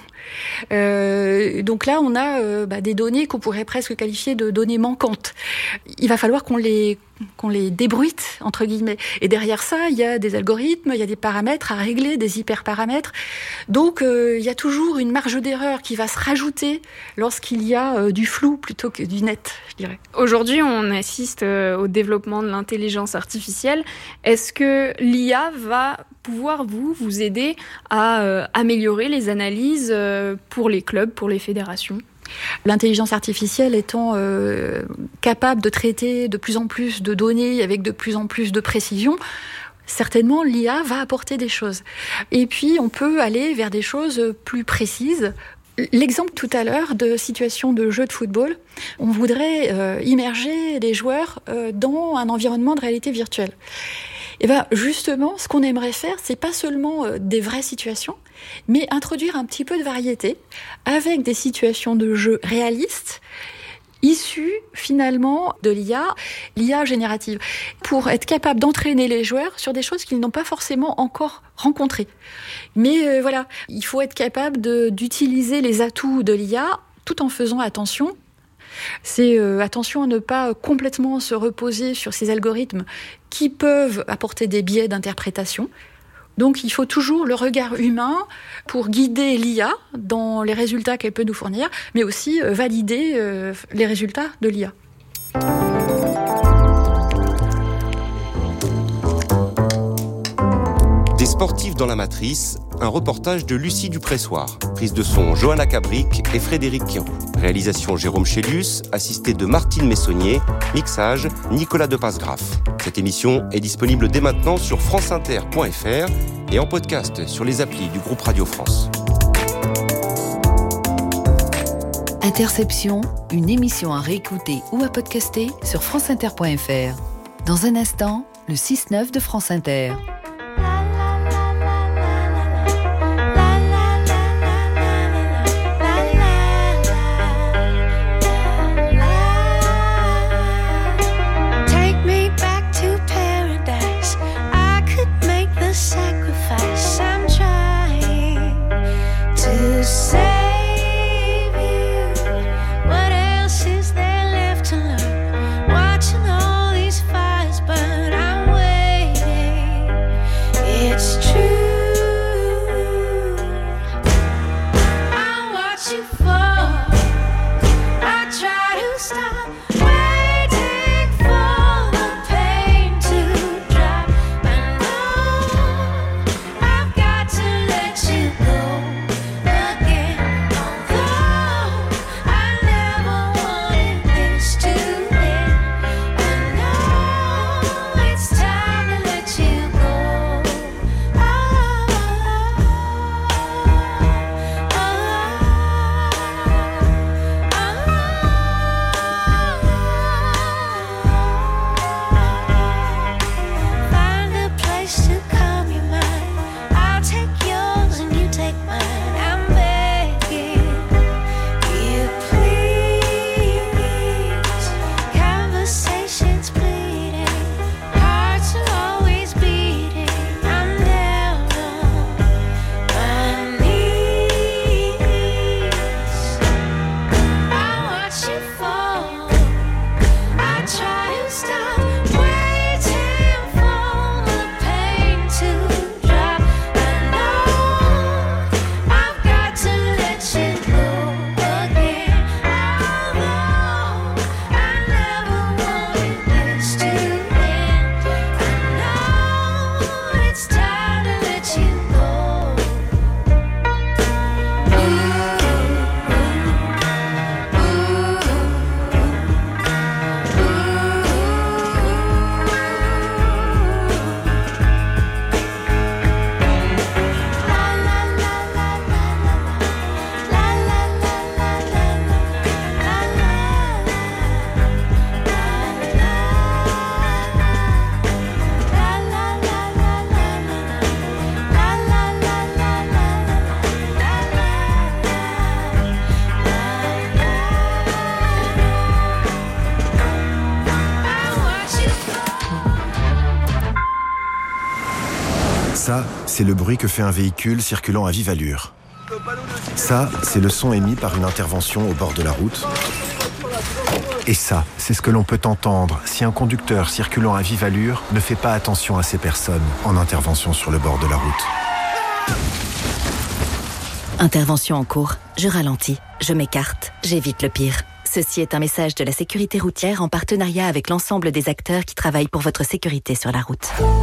Donc là, on a des données qu'on pourrait presque qualifier de données manquantes. Il va falloir qu'on les débruite, entre guillemets. Et derrière ça, il y a des algorithmes, il y a des paramètres à régler, des hyperparamètres. Donc, il y a toujours une marge d'erreur qui va se rajouter lorsqu'il y a du flou plutôt que du net, je dirais. Aujourd'hui, on assiste au développement de l'intelligence artificielle. Est-ce que l'IA va pouvoir vous aider à améliorer les analyses pour les clubs, pour les fédérations ? L'intelligence artificielle étant capable de traiter de plus en plus de données avec de plus en plus de précision, certainement l'IA va apporter des choses. Et puis on peut aller vers des choses plus précises. L'exemple tout à l'heure de situation de jeu de football, on voudrait immerger les joueurs dans un environnement de réalité virtuelle. Et ben justement, ce qu'on aimerait faire, c'est pas seulement des vraies situations, mais introduire un petit peu de variété avec des situations de jeu réalistes, issues finalement de l'IA générative, pour être capable d'entraîner les joueurs sur des choses qu'ils n'ont pas forcément encore rencontrées. Mais voilà, il faut être capable d'utiliser les atouts de l'IA tout en faisant attention. C'est attention à ne pas complètement se reposer sur ces algorithmes qui peuvent apporter des biais d'interprétation. Donc il faut toujours le regard humain pour guider l'IA dans les résultats qu'elle peut nous fournir, mais aussi valider les résultats de l'IA. Des sportifs dans la matrice, un reportage de Lucie Dupressoir. Prise de son Johanna Cabric et Frédéric Quirou. Réalisation Jérôme Chélius, assisté de Martine Messonnier. Mixage Nicolas Depasgraf. Cette émission est disponible dès maintenant sur franceinter.fr et en podcast sur les applis du groupe Radio France. Interception, une émission à réécouter ou à podcaster sur franceinter.fr. Dans un instant, le 6-9 de France Inter. Ça, c'est le bruit que fait un véhicule circulant à vive allure. Ça, c'est le son émis par une intervention au bord de la route. Et ça, c'est ce que l'on peut entendre si un conducteur circulant à vive allure ne fait pas attention à ces personnes en intervention sur le bord de la route. Intervention en cours. Je ralentis, je m'écarte, j'évite le pire. Ceci est un message de la sécurité routière en partenariat avec l'ensemble des acteurs qui travaillent pour votre sécurité sur la route.